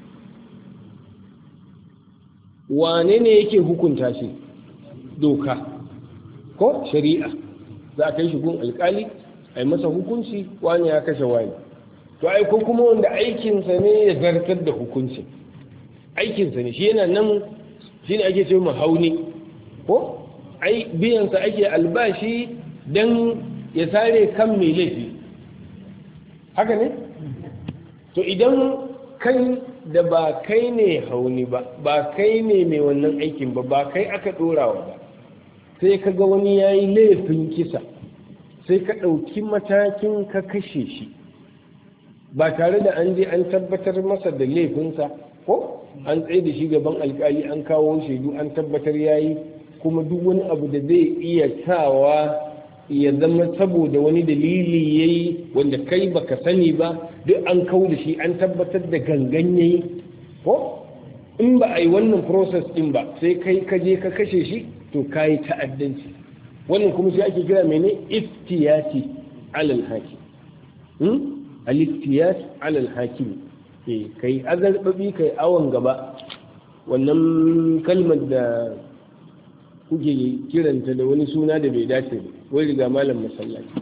wane ne yake hukunta shi doka ko shari'a za a kai shi gun alkali a yi masa hukunci wani ya kashe wani to ai ko kuma wanda aikinsa ne ya zartar da hukunci aikinsa ne shi yana nan shi ne ake ce hauni ko ai biyansa ake albashi don ya sare kan mai laifi haka ne to idan kai da ba kai ne hauni ba ba kai ne mai wannan aikin ba ba kai aka ɗorawa ba sai ka ga wani ya yi laifin kisa sai ka ɗauki matakin ka kashe shi ba tare da an je an tabbatar masa da laifinsa ko an tsaye da shi gaban alkali an kawo shaidu an tabbatar ya yi kuma duk wani abu da zai iya sawa ya zama saboda wani dalili ya yi wanda kai baka sani ba duk an kawo da shi an tabbatar da gangan ya yi ko in ba a yi wannan process din ba sai kai ka je ka kashe shi to ka yi ta'addanci wannan kuma shi ake kira mene iftiyati alal hakim hmm? al-iftiyat alal hakim eh kai azarbabi kai awon gaba wannan kalmar da kuke kiranta da wani suna da bai dace ba wai riga malam masallaci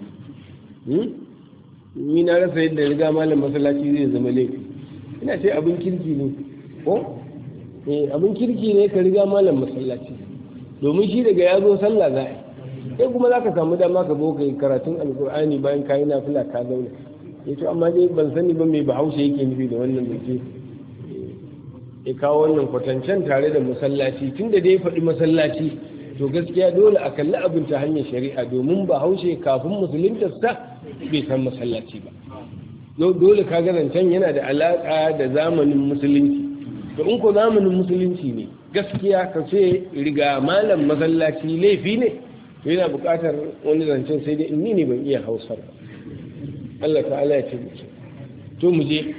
ni na rasa yadda riga malam masallaci zai zama laifi ina ce abin kirki ne ko eh abin kirki ne ka riga malam masallaci domin shi daga ya zo sallah za a sai kuma za ka samu dama ka zo ka yi karatun alkur'ani bayan ka yi nafila ka zauna ya to amma dai ban sani ba mai bahaushe yake nufi da wannan zance ya kawo wannan kwatancen tare da masallaci tun da dai faɗi masallaci to gaskiya dole a kalli abin ta hanyar shari'a domin bahaushe kafin musuluntarsa bai san masallaci ba yau dole ka zancen yana da alaƙa da zamanin musulunci to in ko zamanin musulunci ne gaskiya ka ce riga malam masallaci laifi ne yana buƙatar wani zancen sai dai inni ne ban iya hausar ba Allah ta'ala ya ce muke to mu je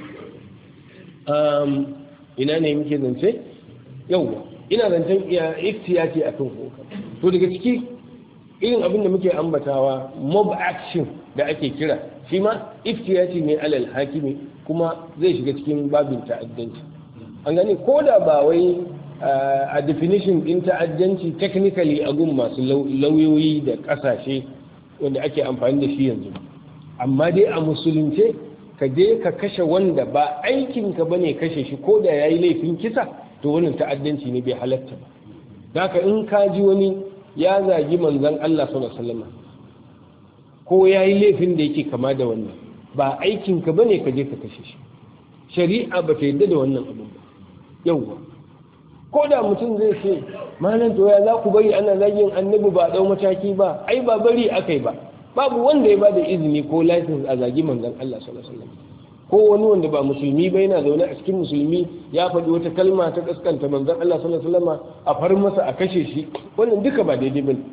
ina ne muke zance yauwa ina zancen iya iftiyati akan koka to daga ciki irin abin da muke ambatawa mob action da ake kira shi ma iftiyati ne alal hakimi kuma zai shiga cikin babin ta'addanci an gani ko da ba wai a definition din ta'addanci technically a gun masu lauyoyi da kasashe wanda ake amfani da shi yanzu amma dai a musulunce ka je ka kashe wanda ba aikinka bane kashe shi ko da yayi laifin kisa to wannan ta'addanci ne bai halatta ba haka in ka ji wani ya zagi manzon Allah sallallahu alaihi wasallam ko yayi laifin da yake kama da wannan ba aikinka bane ka je ka kashe shi shari'a ba ta yarda da wannan abu ba yauwa ko da mutum zai ce malam to ya za ku bari ana zagin annabi ba dau mataki ba ai ba bari akai ba babu wanda ya bada izini ko license a zagi manzon Allah sallallahu alaihi wasallam ko wani wanda ba musulmi ba yana zaune a cikin musulmi ya faɗi wata kalma ta kaskanta manzon Allah sallallahu alaihi wasallam a far masa a kashe shi wannan duka ba daidai bane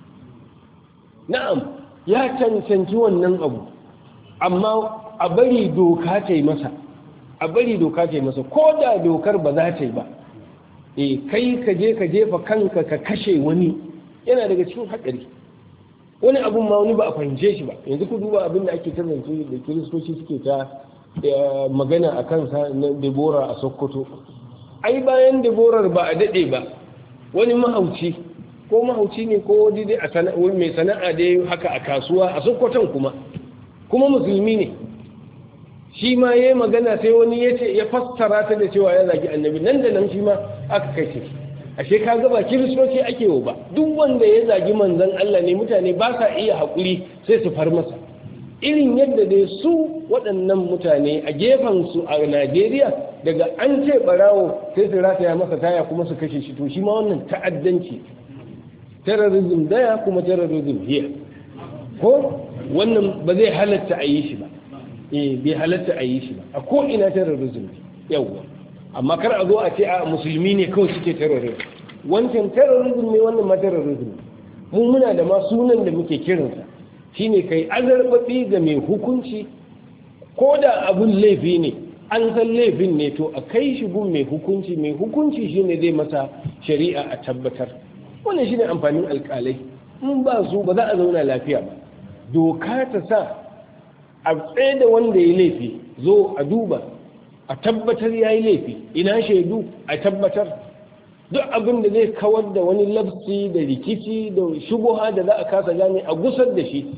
na'am ya cancanci wannan abu amma a bari doka ta yi masa a bari doka ce masa, ko da dokar ba za ta yi ba. E kai ka je ka jefa kanka ka kashe wani yana daga cikin haɗari. Wani abun ma wani ba a fahimce shi ba. Yanzu ku duba abin da ake tazance da kiristoci suke ta magana a kansa na Deborah a Sokoto. Ai bayan Deborah ba a daɗe ba, wani mahauci ko mahauci ne ko dai a sana'a mai sana'a dai haka a kasuwa a Sokoton kuma kuma musulmi ne, shi ma yayi magana sai wani ya ce ya fassara ta da cewa ya zagi annabi, nan da nan shi ma aka kai shi. Ashe ka ga ba kiristoci ake yi ba, duk wanda ya zagi manzon Allah ne mutane ba sa iya haƙuri sai su far masa. Irin yadda dai su waɗannan mutane a gefen su a Najeriya daga an ce barawo sai su rataya masa taya kuma su kashe shi, to shi ma wannan ta'addanci, terrorism daya kuma terrorism here. Ko wannan ba zai halatta a yi shi ba, eh bai halatta a yi shi ba a ko ina terrorism yawa. Amma kar a zo a ce a musulmi ne kawai suke terrorism, wancan terrorism ne wannan ma terrorism. Mun muna da ma sunan da muke kiransa, shine kai azarbabi ga mai hukunci, ko da abun laifi ne an san laifin ne to a kai shi gun mai hukunci, mai hukunci shine zai masa shari'a a tabbatar. Wannan shine amfanin alƙalai. In ba su ba za a zauna lafiya ba. Doka ta sa a tsaye da wanda ya laifi, zo a duba a tabbatar ya yi laifi, ina shaidu a tabbatar. Duk abin da zai kawar da wani labsi da rikici da shubuha da za a kasa gane a gusar da shi.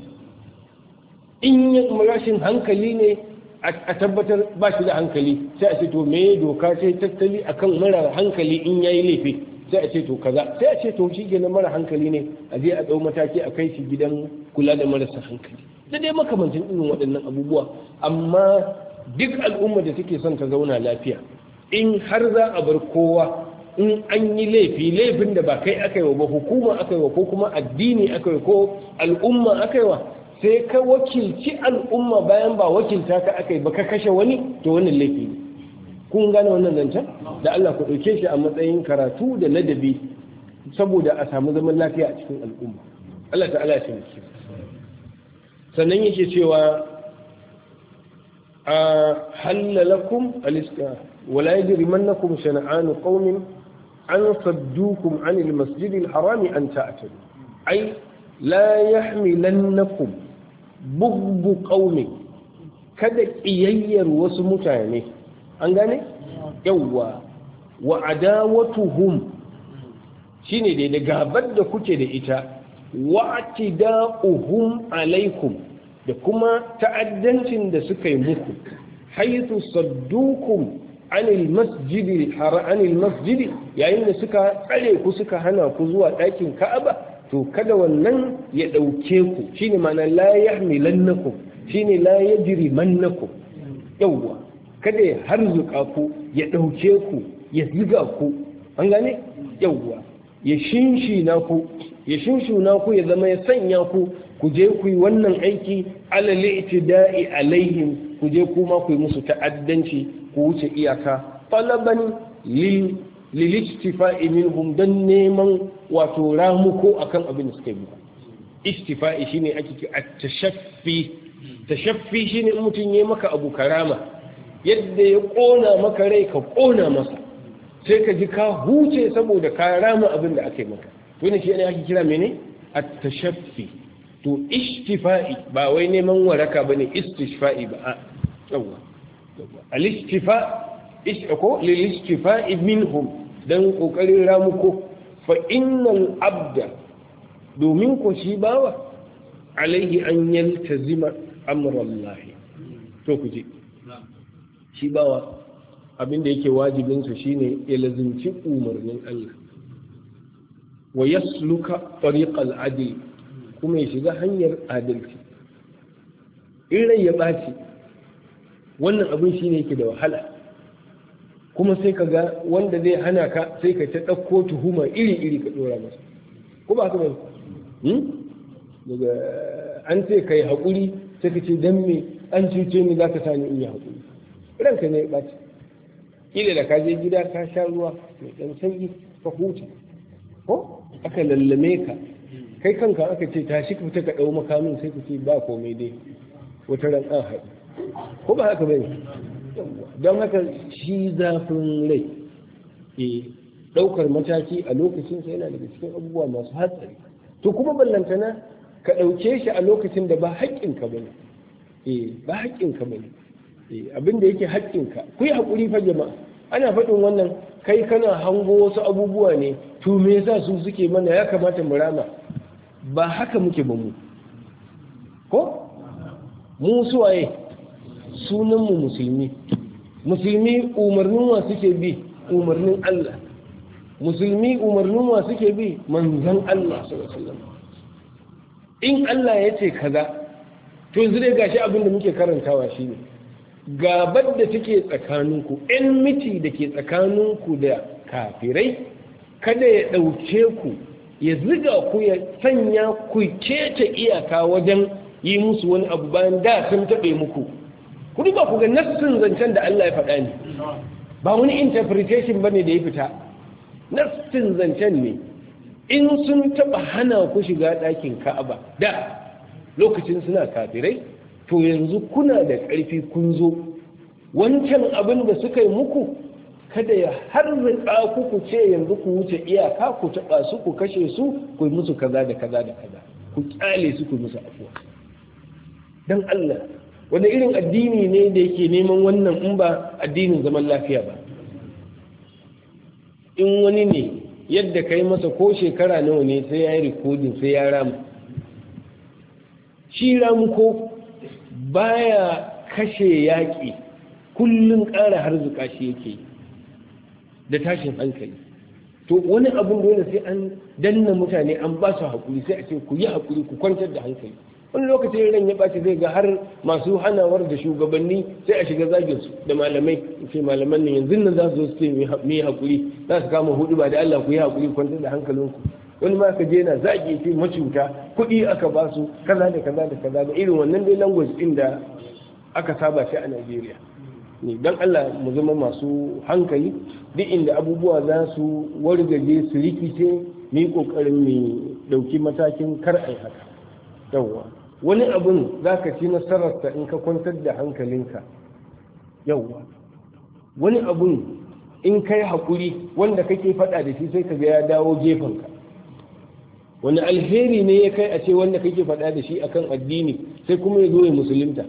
In yi rashin hankali ne a tabbatar ba shi da hankali, sai a ce to me doka ce tattali akan mara hankali in ya yi laifi, sai a ce to kaza, sai a ce to shi na mara hankali ne a je a ɗau mataki a kai shi gidan kula da marasa hankali da dai makamancin irin waɗannan abubuwa. Amma duk al'umma da take son ta zauna lafiya, in har za a bar kowa in an yi laifi, laifin da ba kai aka yi wa ba, hukuma aka yi wa ko kuma addini aka yi ko al'umma aka yi wa, sai ka wakilci al'umma bayan ba wakilta ka aka yi ba ka kashe wani, to wannan laifi ne. Kun gane wannan zancen da Allah ku ɗauke shi a matsayin karatu da ladabi saboda a samu zaman lafiya a cikin al'umma. Allah ta'ala ya taimake. Sannan yake cewa a halalakum aliska wala yajrimannakum shana'anu qaumin an saddukum anil masjidil harami an ta'tadu ay la yahmilannakum bughdu qaumin, kada kiyayyar wasu mutane, an gane yawwa, wa adawatuhum shine dai da gabar da kuke da ita, wa atida'uhum alaikum da kuma ta'addancin da suka yi muku, haythu saddukum anil masjidi har anil masjidi, yayin da suka tsare ku suka hana ku zuwa ɗakin Ka'aba, to kada wannan ya ɗauke ku, shine ma'ana la yahmilannakum, shine la yajrimannakum, yawwa kada ya harzuka ku, ya ɗauke ku, ya ziga ku, an gane yawwa, ya shinshina ku, ya shinshina ku, ya zama ya sanya ku ku je ku yi wannan aiki alal itida'i alaihim, ku je kuma ku yi musu ta'addanci, ku wuce iyaka, talaban lil lil istifa'i minhum, dan neman wato ramuko akan abin da suka yi. Istifa'i shine ake ki at-tashaffi, tashaffi shine in mutun yayi maka abu karama, yadda ya kona maka rai ka kona masa, sai ka ji ka huce saboda ka rama abin da aka yi maka. Wani shi ne ake kira mene at-tashaffi. To istifa'i ba wai neman waraka bane, istishfa'i ba a yawa al-istifa ishako lil istifa'i minhum, dan kokarin ramuko. Fa innal abda, domin ko shi bawa, alaihi an yaltazima amrallahi. To ku ji shi bawa abin da yake wajibinsa shine ya lazimci umarnin Allah, wa yasluka tariqal adl, kuma ya shiga hanyar adalci. In rai ya ɓaci, wannan abin shine yake da wahala, kuma sai ka ga wanda zai hana ka sai ka ta ɗauko tuhuma iri-iri ka ɗora masa, ko ba ka bai? Daga an ce ka yi haƙuri sai ka ce don me an cuce ni za ka sani in yi haƙuri, ranka ne ya ɓaci. Ƙila da ka je gida ka sha ruwa mai ɗan sanyi ka huta, ko aka lallame ka, kai kanka aka ce tashi ka fita ka ɗau makamin sai ka ce ba komai dai wata ran an haɗu, ko ba haka bai? don haka shi zafin rai e ɗaukar mataki a lokacin sa yana daga cikin abubuwa masu hatsari. To kuma ballantana ka ɗauke shi a lokacin da ba haƙƙinka ba ne, e ba haƙƙinka ba ne, abin da yake haƙƙinka. Ku yi haƙuri fa jama'a, ana faɗin wannan kai kana hango wasu abubuwa ne, to me yasa su suke mana, ya kamata mu rama. Ba haka muke ba mu, ko mu suwaye, sunan mu musulmi. Musulmi umarnin wa suke bi, umarnin Allah. Musulmi umarnin wa suke bi, manzon Allah sallallahu alaihi wasallam. In Allah ya ce kaza, to yanzu dai gashi abin da muke karantawa shine gabar da take tsakaninku, ɗan miti da ke tsakaninku da kafirai, kada ya ɗauke ku ya ziga ku ya sanya ku kece iyaka wajen yi musu wani abu bayan da sun taɓe muku. Ku duba ku ga nassin zancen da Allah ya faɗa ne, ba wani interpretation bane da ya fita, nassin zancen ne. In sun taɓa hana ku shiga ɗakin Ka'aba da lokacin suna kafirai, to yanzu kuna da ƙarfi kun zo, wancan abin da suka yi muku kada ya harzuka ku ku ce yanzu ku wuce iyaka, ku taɓa su, ku kashe su, ku yi musu kaza da kaza da kaza, ku kyale su, ku musu afuwa. Dan Allah, wani irin addini ne da yake neman wannan in ba addinin zaman lafiya ba? In wani ne yadda kai masa ko shekara nawa ne sai ya yi rikodin, sai ya ramu. Shi ramu ko baya kashe yaƙi, kullum ƙara harzuka shi yake da tashin hankali. To wani abun dole sai an danna mutane, an ba su haƙuri, sai a ce ku yi haƙuri, ku kwantar da hankali. Wani lokacin ran ya ɓaci zai ga har masu hanawar da shugabanni sai a shiga zagin su da malamai, ce malaman nan yanzu nan za su zo su ce mu yi haƙuri, za su kama hudu ba da Allah ku yi haƙuri, kwantar da hankalinku. Wani ma ka je na zagi ce macuta, kuɗi aka ba su kaza da kaza da kaza da irin wannan dai language ɗin da aka saba shi a Najeriya. Ne don Allah mu zama masu hankali, duk inda abubuwa za su wargaje su rikice, mu yi ƙoƙarin mu ɗauki matakin kar ai haka. Yawwa wani abun za ka ci nasararsa in ka kwantar da hankalinka. Yawwa wani abun in kai haƙuri, wanda kake faɗa da shi sai ka ga ya dawo gefenka. Wani alheri ne ya kai a ce wanda kake faɗa da shi akan addini sai kuma ya zo ya musulunta?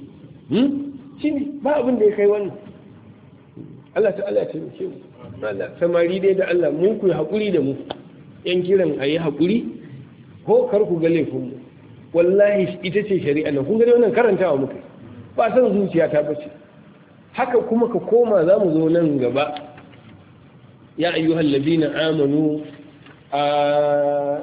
Shi ne ba abin da ya kai wannan. Allah ta'ala ce mu ce Allah samari dai da Allah mun ku haƙuri da mu, yan kiran a yi haƙuri ko kar ku ga laifinmu. Wallahi ita ce shari'a nan, kun ga wannan karantawa muka, ba san zuciya ta bace. Haka kuma ka koma za mu zo nan gaba, ya ayyuhal ladina amanu a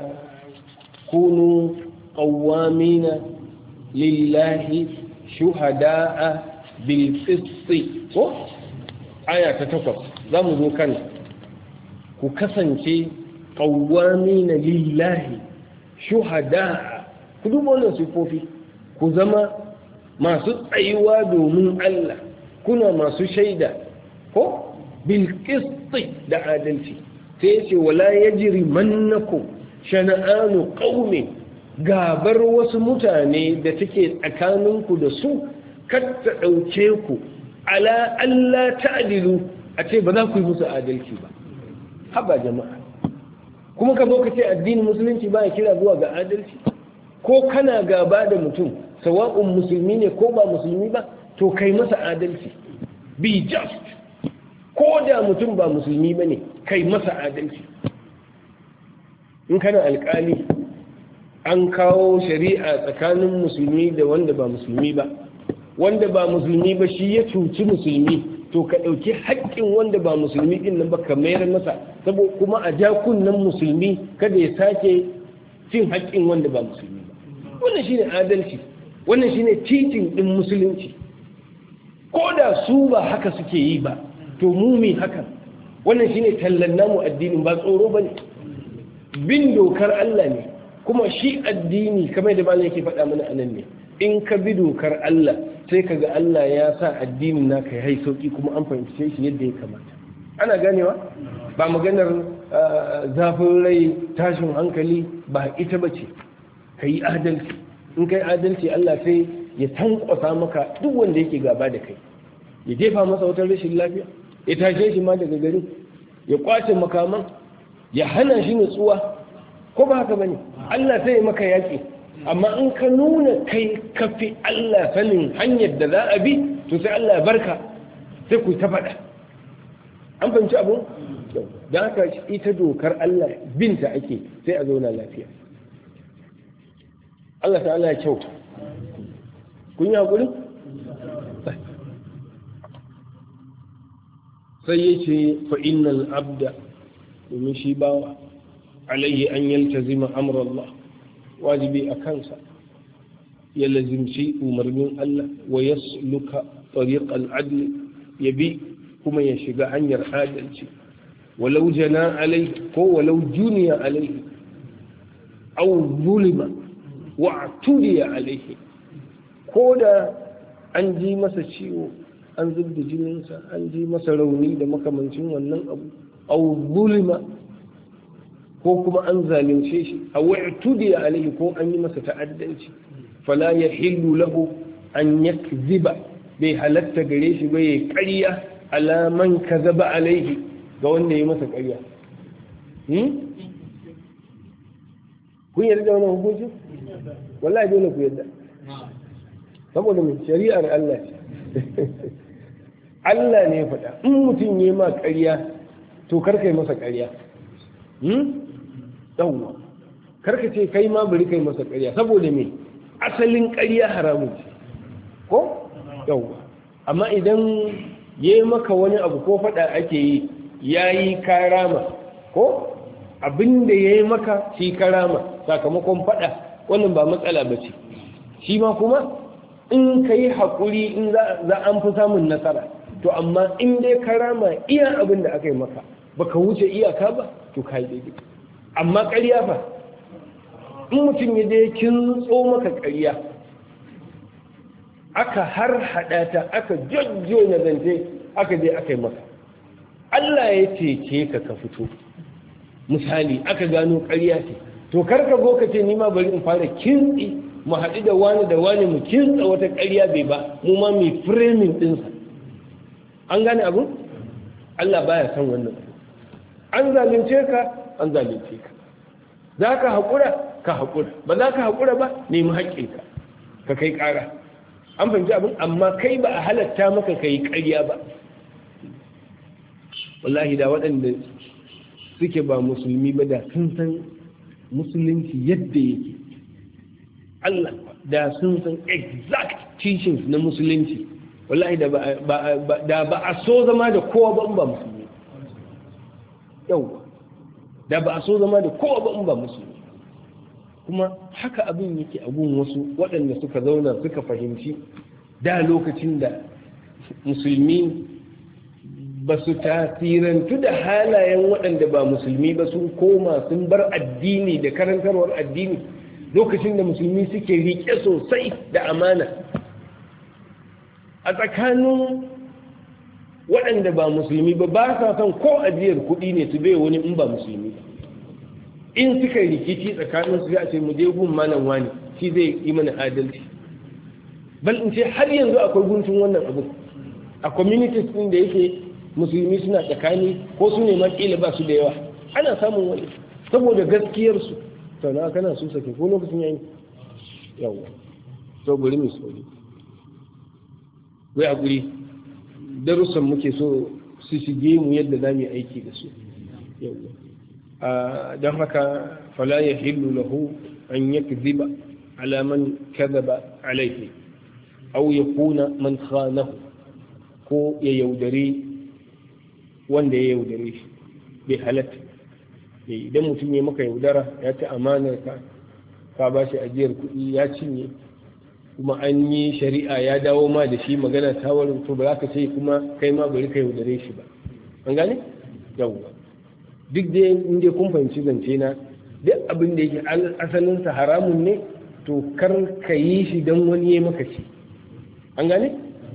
kunu qawwamina lillahi shuhada'a bil qisti, ko aya ta takwas za mu zo kan ku kasance qawwamina lillahi shuhada'a. Ku duba wannan sifofi, ku zama masu tsayuwa domin Allah, kuna masu shaida ko bil qisti da adalci. Sai ce wala yajri mannakum shana'anu qaumin, gabar wasu mutane da take tsakaninku da su kar ta dauke ku ala Allah ta'dilu, a ce ba za ku yi musu adalci ba. Haba jama'a, kuma ka zo ka ce addinin musulunci ba ya kira zuwa ga adalci? Ko kana gaba da mutum, sawa'un musulmi ne ko ba musulmi ba, to kai masa adalci, be just. Ko da mutum ba musulmi ba ne, kai masa adalci. In kana alkali an kawo shari'a tsakanin musulmi da wanda ba musulmi ba, wanda ba musulmi ba shi ya cuci musulmi, to ka ɗauki haƙƙin wanda ba musulmi ɗin nan ba ka mayar masa, saboda kuma a ja kunnen musulmi kada ya sake cin haƙƙin wanda ba musulmi. Wannan shine adalci, wannan shine titin din musulunci. Ko da su ba haka suke yi ba, to mu mi haka. Wannan shine tallan namu addinin, ba tsoro bane. Bin dokar Allah ne, kuma shi addini kamar da malam yake faɗa mana anan ne. In ka bi dokar Allah, sai kaga Allah ya sa addinin naka ya hai sauki, kuma an fahimce shi yadda ya kamata. Ana ganewa? Ba maganar zafin rai, tashin hankali ba ita bace. Ka yi adalci. In kai adalci Allah sai ya tankwasa maka duk wanda yake gaba da kai. ya jefa masa wata rashin lafiya, ya tashe shi ma daga gari, ya kwace makaman, ya hana shi nutsuwa, ko ba haka bane? Allah sai ya maka yaƙi, amma in ka nuna kai kafi Allah sanin hanyar da za a bi, to sai Allah ya barka, sai ku ta faɗa. An fahimci abu? Don haka ita dokar Allah binta ake, sai a zauna lafiya. Allah ta'ala ya kyauta. Kun yi haƙuri? Sai ya ce fa'innal abda, domin shi bawa, alaihi an yaltazima amrallah, wajibi a kansa, ya lazimci umarnin Allah wa yasluka tariqal adli, ya bi kuma ya shiga hanyar adalci, walau jana alaihi ko walau juniya alaihi, au zulima wa tudiya alaihi, ko da an ji masa ciwo, an zubda jininsa, an ji masa rauni da makamancin wannan abu, au zulima ko kuma an zalunce shi, a wa'tudiya alaihi ko an yi masa ta'addanci, fala yahillu lahu an yakziba, bai halatta gare shi bai ƙarya ala man kazaba alaihi ga wanda ya masa ƙarya. hmm kun yarda da wannan hukunci? Wallahi dole ku yarda, saboda mai shari'ar Allah ce. Allah ne ya faɗa, in mutum ya ma ƙarya to karka yi masa ƙarya. Yawwa, karka ce kai ma bari kai masa ƙarya, saboda me asalin ƙarya haramun ce, ko? Yawwa, amma idan ya yi maka wani abu ko faɗa ake yi, ya yi karama, ko abin da ya yi maka shi karama sakamakon faɗa, wannan ba matsala ba ce. Shi ma kuma in ka yi haƙuri in za an fi samun nasara, to amma in dai karama iya abin da aka yi maka baka wuce iyaka ba, to ka yi daidai. Amma ƙarya fa, in mutum ya dai kintso maka ƙarya, aka har haɗa ta, aka jajjo na zance, aka je aka yi maka, Allah ya cece ka ka fito, misali aka gano ƙarya ce, to karka go ka ce ni ma bari in fara kintsi, mu haɗu da wani da wani mu kintsa wata ƙarya bai ba, mu ma mai framing ɗinsa. An gane abu? Allah baya san wannan. An zalunce ka, an zalunce ka. Za ka haƙura, ka haƙura. Ba za ka haƙura ba, nemi haƙƙinka, ka kai ƙara. An fahimci abin? Amma kai ba a halatta maka ka yi ƙarya ba. Wallahi da waɗanda suke ba musulmi ba da sun san musulunci yadda yake. Allah da sun san exact teachings na musulunci, wallahi da ba a so zama da kowa ba in ba musulmi. Yau, da ba a so zama da kowa ba in ba musulmi. Kuma haka abin yake abun wasu waɗanda suka zauna suka fahimci da lokacin da musulmi ba su tasirantu da halayen waɗanda ba musulmi ba, sun koma sun bar addini da karantarwar addini, lokacin da musulmi suke riƙe sosai da amana a tsakanin waɗanda ba musulmi ba, ba sa son ko ajiyar kuɗi ne su bai wani in ba musulmi ba. In suka rikici tsakanin su, a ce mu je gun malam wani, shi zai yi mana adalci. Bal in ce har yanzu akwai guntun wannan abu a communities ɗin da yake musulmi suna tsakani, ko su ne ma kila ba su da yawa, ana samun wani saboda gaskiyarsu. To na kana so sake ko lokacin yayi yawa, to bari mu sauri wai a guri darussan muke so su shige mu yadda za mu yi aiki da su. Yawa, don haka fala yahillu lahu an yakdhiba ala man kadhaba alayhi aw yakuna man khanahu, ko ya yaudare wanda ya yaudare shi, bai halatta. Idan mutum ya maka yaudara, ya ci amanar ka, ka ba shi ajiyar kuɗi ya cinye, kuma an yi shari'a ya dawo ma da shi magana ta warin, to ba za ka ce kuma kai ma bari ka yaudare shi ba. An gane? Yawwa, duk dai in dai kun fahimci zance na, duk abin da yake asalinsa haramun ne, to kar ka yi shi don wani ya maka ci. An gane?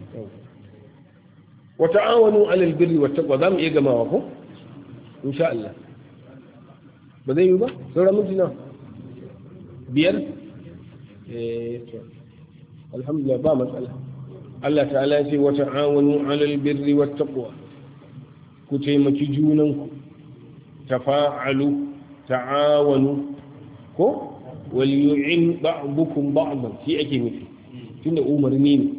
wa ta'awanu 'alal birri wat taqwa, za mu iya gamawa ko insha Allah. Ba zai yi ba? Sauran mintuna biyar? Eh, alhamdulillah ba matsala. Allah ta'ala ce wa ta'awanu 'alal birri wat taqwa ku taimaki junanku tafa'alu ta'awanu ko wal yu'in ba'dukum ba'dan shi ake nufi tunda umarni ne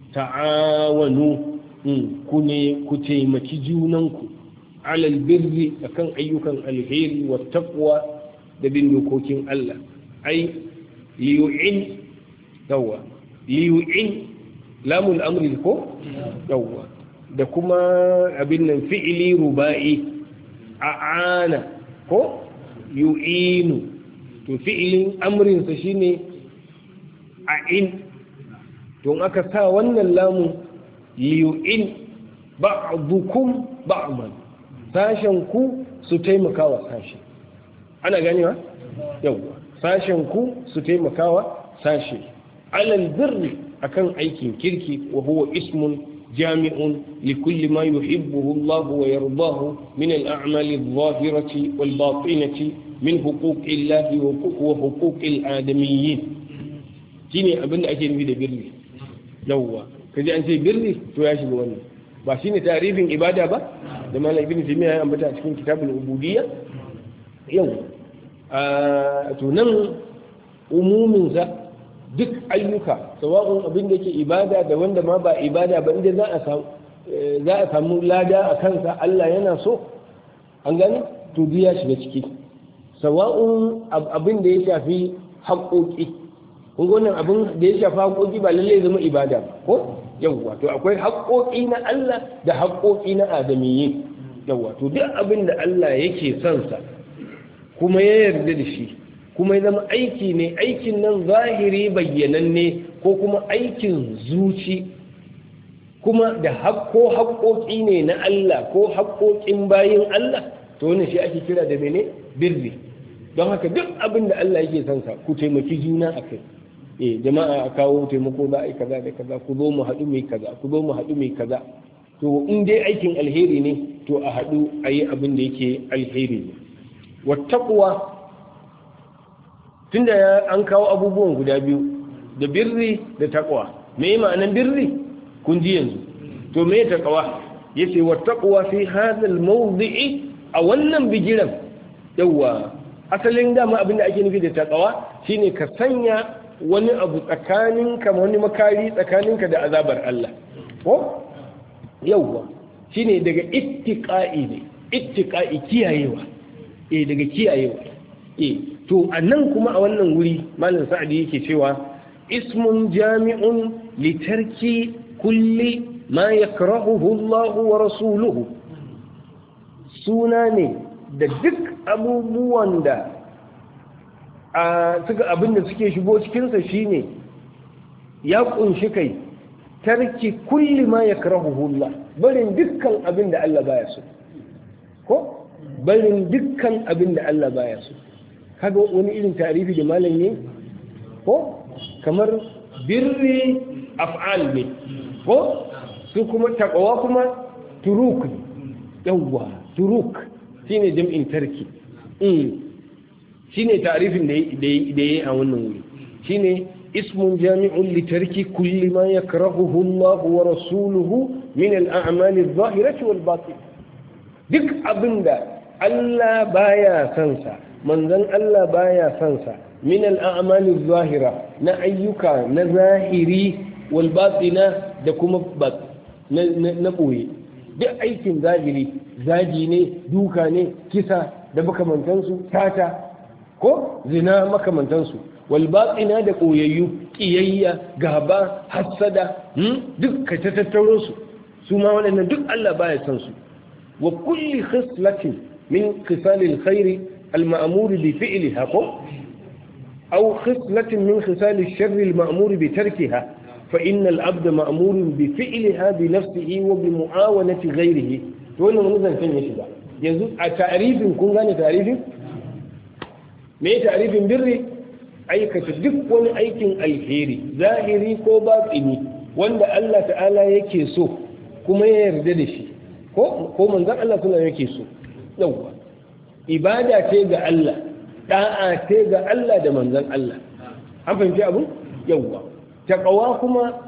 ta'awanu ku ne ku taimaki junanku 'alal birri akan ayyukan alheri wat taqwa da bin dokokin Allah ai liyu'in yawa liyu'in lamul amri ko yawa da kuma abin nan fi'ili ruba'i a'ana ko yu'inu to fi'ilin amrin sa shine a'in to aka sa wannan lamun liyu'in ba'dukum ba'dan sashen ku su taimakawa sashi ana ganewa yawa sashen ku su taimakawa sashi alal birri akan aikin kirki wa huwa ismun jami'un li kulli ma yuhibbuhu Allah wa yardahu min al-a'mali adh-dhahirati wal batinati min huquqi Allah wa huquqi al-adamiyyin shine abinda ake nufi da birri yawa kaje an ce birri to ya shiga wannan ba shine tarifin ibada ba da malam ibn Taymiyyah ya ambata a cikin kitabul ubudiyya yawa a to nan umumin sa duk ayyuka sawa'un abin da yake ibada da wanda ma ba ibada ba inda za a samu za a samu lada a kansa Allah yana so an gane to biya shiga ciki sawa'un abin da ya shafi haƙoƙi kun ga wannan abin da ya shafi haƙoƙi ba lalle zama ibada ba ko yawwa to akwai haƙoƙi na Allah da haƙoƙi na adamiyyi yawwa to duk abin da Allah yake son sa kuma ya yarda da shi kuma ya zama aiki ne aikin nan zahiri bayyananne ko kuma aikin zuci kuma da haƙƙo haƙƙoƙi ne na Allah ko haƙƙoƙin bayin Allah to wannan shi ake kira da mene birri don haka duk abin da Allah yake son sa ku taimaki juna akai eh jama'a a kawo taimako za a yi kaza da kaza ku zo mu haɗu mai kaza ku zo mu haɗu mai kaza to in dai aikin alheri ne to a haɗu a yi abin da yake alheri ne wattaqwa tunda ya an kawo abubuwan guda biyu da birri da taqwa me ma'anar birri kun ji yanzu to me taqwa yace wattaqwa fi hadha al-mawdi'i a wannan bigiran yawa asalin dama abinda ake nufi da taqwa shine ka sanya wani abu tsakaninka wani makari tsakaninka da azabar Allah ko yawa shine daga ittiqa'i ne ittiqa'i kiyayewa eh daga kiyayewa eh to anan kuma a wannan wuri malam sa'adi yake cewa ismun jami'un li tarki kulli ma yakrahuhu Allah wa rasuluhu suna ne da duk abubuwan da a suka abinda suke shigo cikin sa shine ya kunshi kai tarki kulli ma yakrahuhu Allah barin dukkan abinda Allah baya so ko barin dukkan abinda Allah baya so kaga wani irin tarihi da malam ne ko kamar birri af'al ne ko su kuma taqwa kuma turuk yawa turuk shine jam'in tarki mm shine tarifin da da yayi a wannan wuri shine ismun jami'un li tarki kulli ma yakrahuhu Allah wa rasuluhu min al-a'mal adh-dhahirati wal batin duk abinda Allah baya son sa manzon Allah baya son sa min al-a'mal adh-dhahira na ayyuka na zahiri wal batina da kuma na na boye duk aikin zahiri zagi ne duka ne kisa da makamantansu tata ko zina makamantansu wal batina da koyayyu kiyayya gaba hasada duk ka ta tattauro su su ma waɗannan duk Allah baya son su wa kulli khislatin min khisalil khairi al ma'mur bi fi'liha ko aw khislatin min khisalil sharri al ma'mur bi tarkiha fa inna al abda ma'mur bi fi'liha bi nafsihi wa bi mu'awanati ghayrihi to wannan mun zan ya shiga yanzu a ta'rifin kun gane ta'rifin me ta'rifin birri aikata duk wani aikin alheri zahiri ko batini wanda Allah ta'ala yake so kuma ya yarda da shi ko ko manzon Allah kuma yake so yawa ibada ce ga Allah da'a ce ga Allah da manzon Allah an fahimci abu yawa taqwa kuma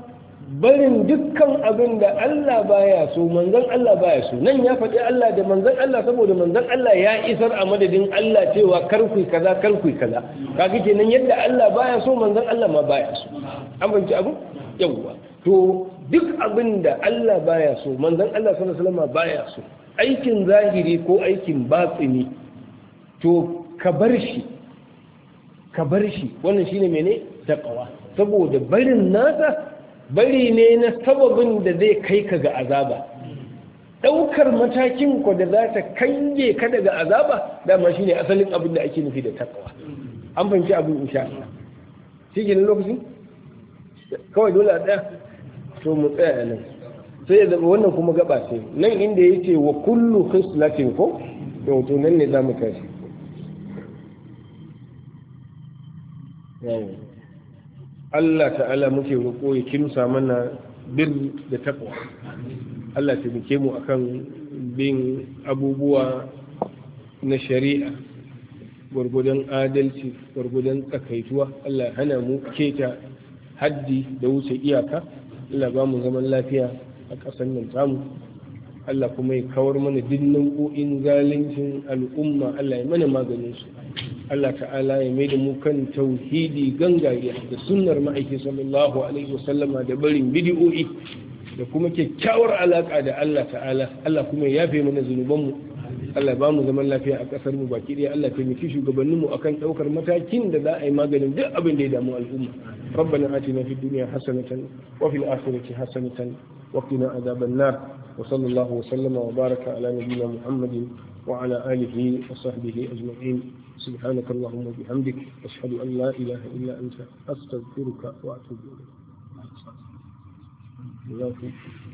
barin dukkan abin da Allah baya so manzon Allah baya so. Nan ya faɗi Allah da manzon Allah saboda manzon Allah ya isar a madadin Allah cewa kar ku kaza kar ku kaza. Kaga kenan yadda Allah baya so manzon Allah ma baya so. An banci abu yawa to duk abin da Allah baya so manzon Allah sallallahu alaihi wasallam baya so, aikin zahiri ko aikin batini, to ka bar shi ka bar shi wannan shine mene taqwa. Saboda barin nasa bari ne na sababin da zai kai ka ga azaba, daukar matakin ko da za ta kange ka daga azaba dama shine asalin abin da ake nufi da taqwa. An fahimci abin insha Allah. Shi ke lokacin kawai dole a tsaya to mu tsaya nan sai ya zama wannan kuma gaba ce nan inda yace wa kullu khislatin ko to to nan ne zamu tashi. Allah ta'ala muke roƙo ya kimsa mana bin da taqwa. Allah ta muke mu akan bin abubuwa na shari'a gwargwadon adalci gwargwadon tsakaituwa. Allah hana mu keta haddi da wuce iyaka. Allah ba mu zaman lafiya a ƙasar nan tamu. Allah kuma ya kawar mana dinnan ko'in zalincin al'umma. Allah ya mana maganin su. Allah ta'ala ya mai da mu kan tauhidi gangariya da sunnar ma'aiki sallallahu alaihi wasallama da barin bidi'o'i da kuma kyakkyawar alaka da Allah ta'ala. Allah kuma ya yafe mana zunubanmu. Allah ba mu zaman lafiya a kasar mu baki ɗaya. Allah taimaki shugabanninmu akan ɗaukar matakin da za a yi maganin duk abin da ya damu al'umma. ربنا آتنا في الدنيا حسنة وفي الآخرة حسنة وقنا عذاب النار وصلى الله وسلم وبارك على نبينا محمد وعلى آله وصحبه أجمعين. سبحانك اللهم وبحمدك أشهد أن لا إله إلا أنت أستغفرك وأتوب إليك.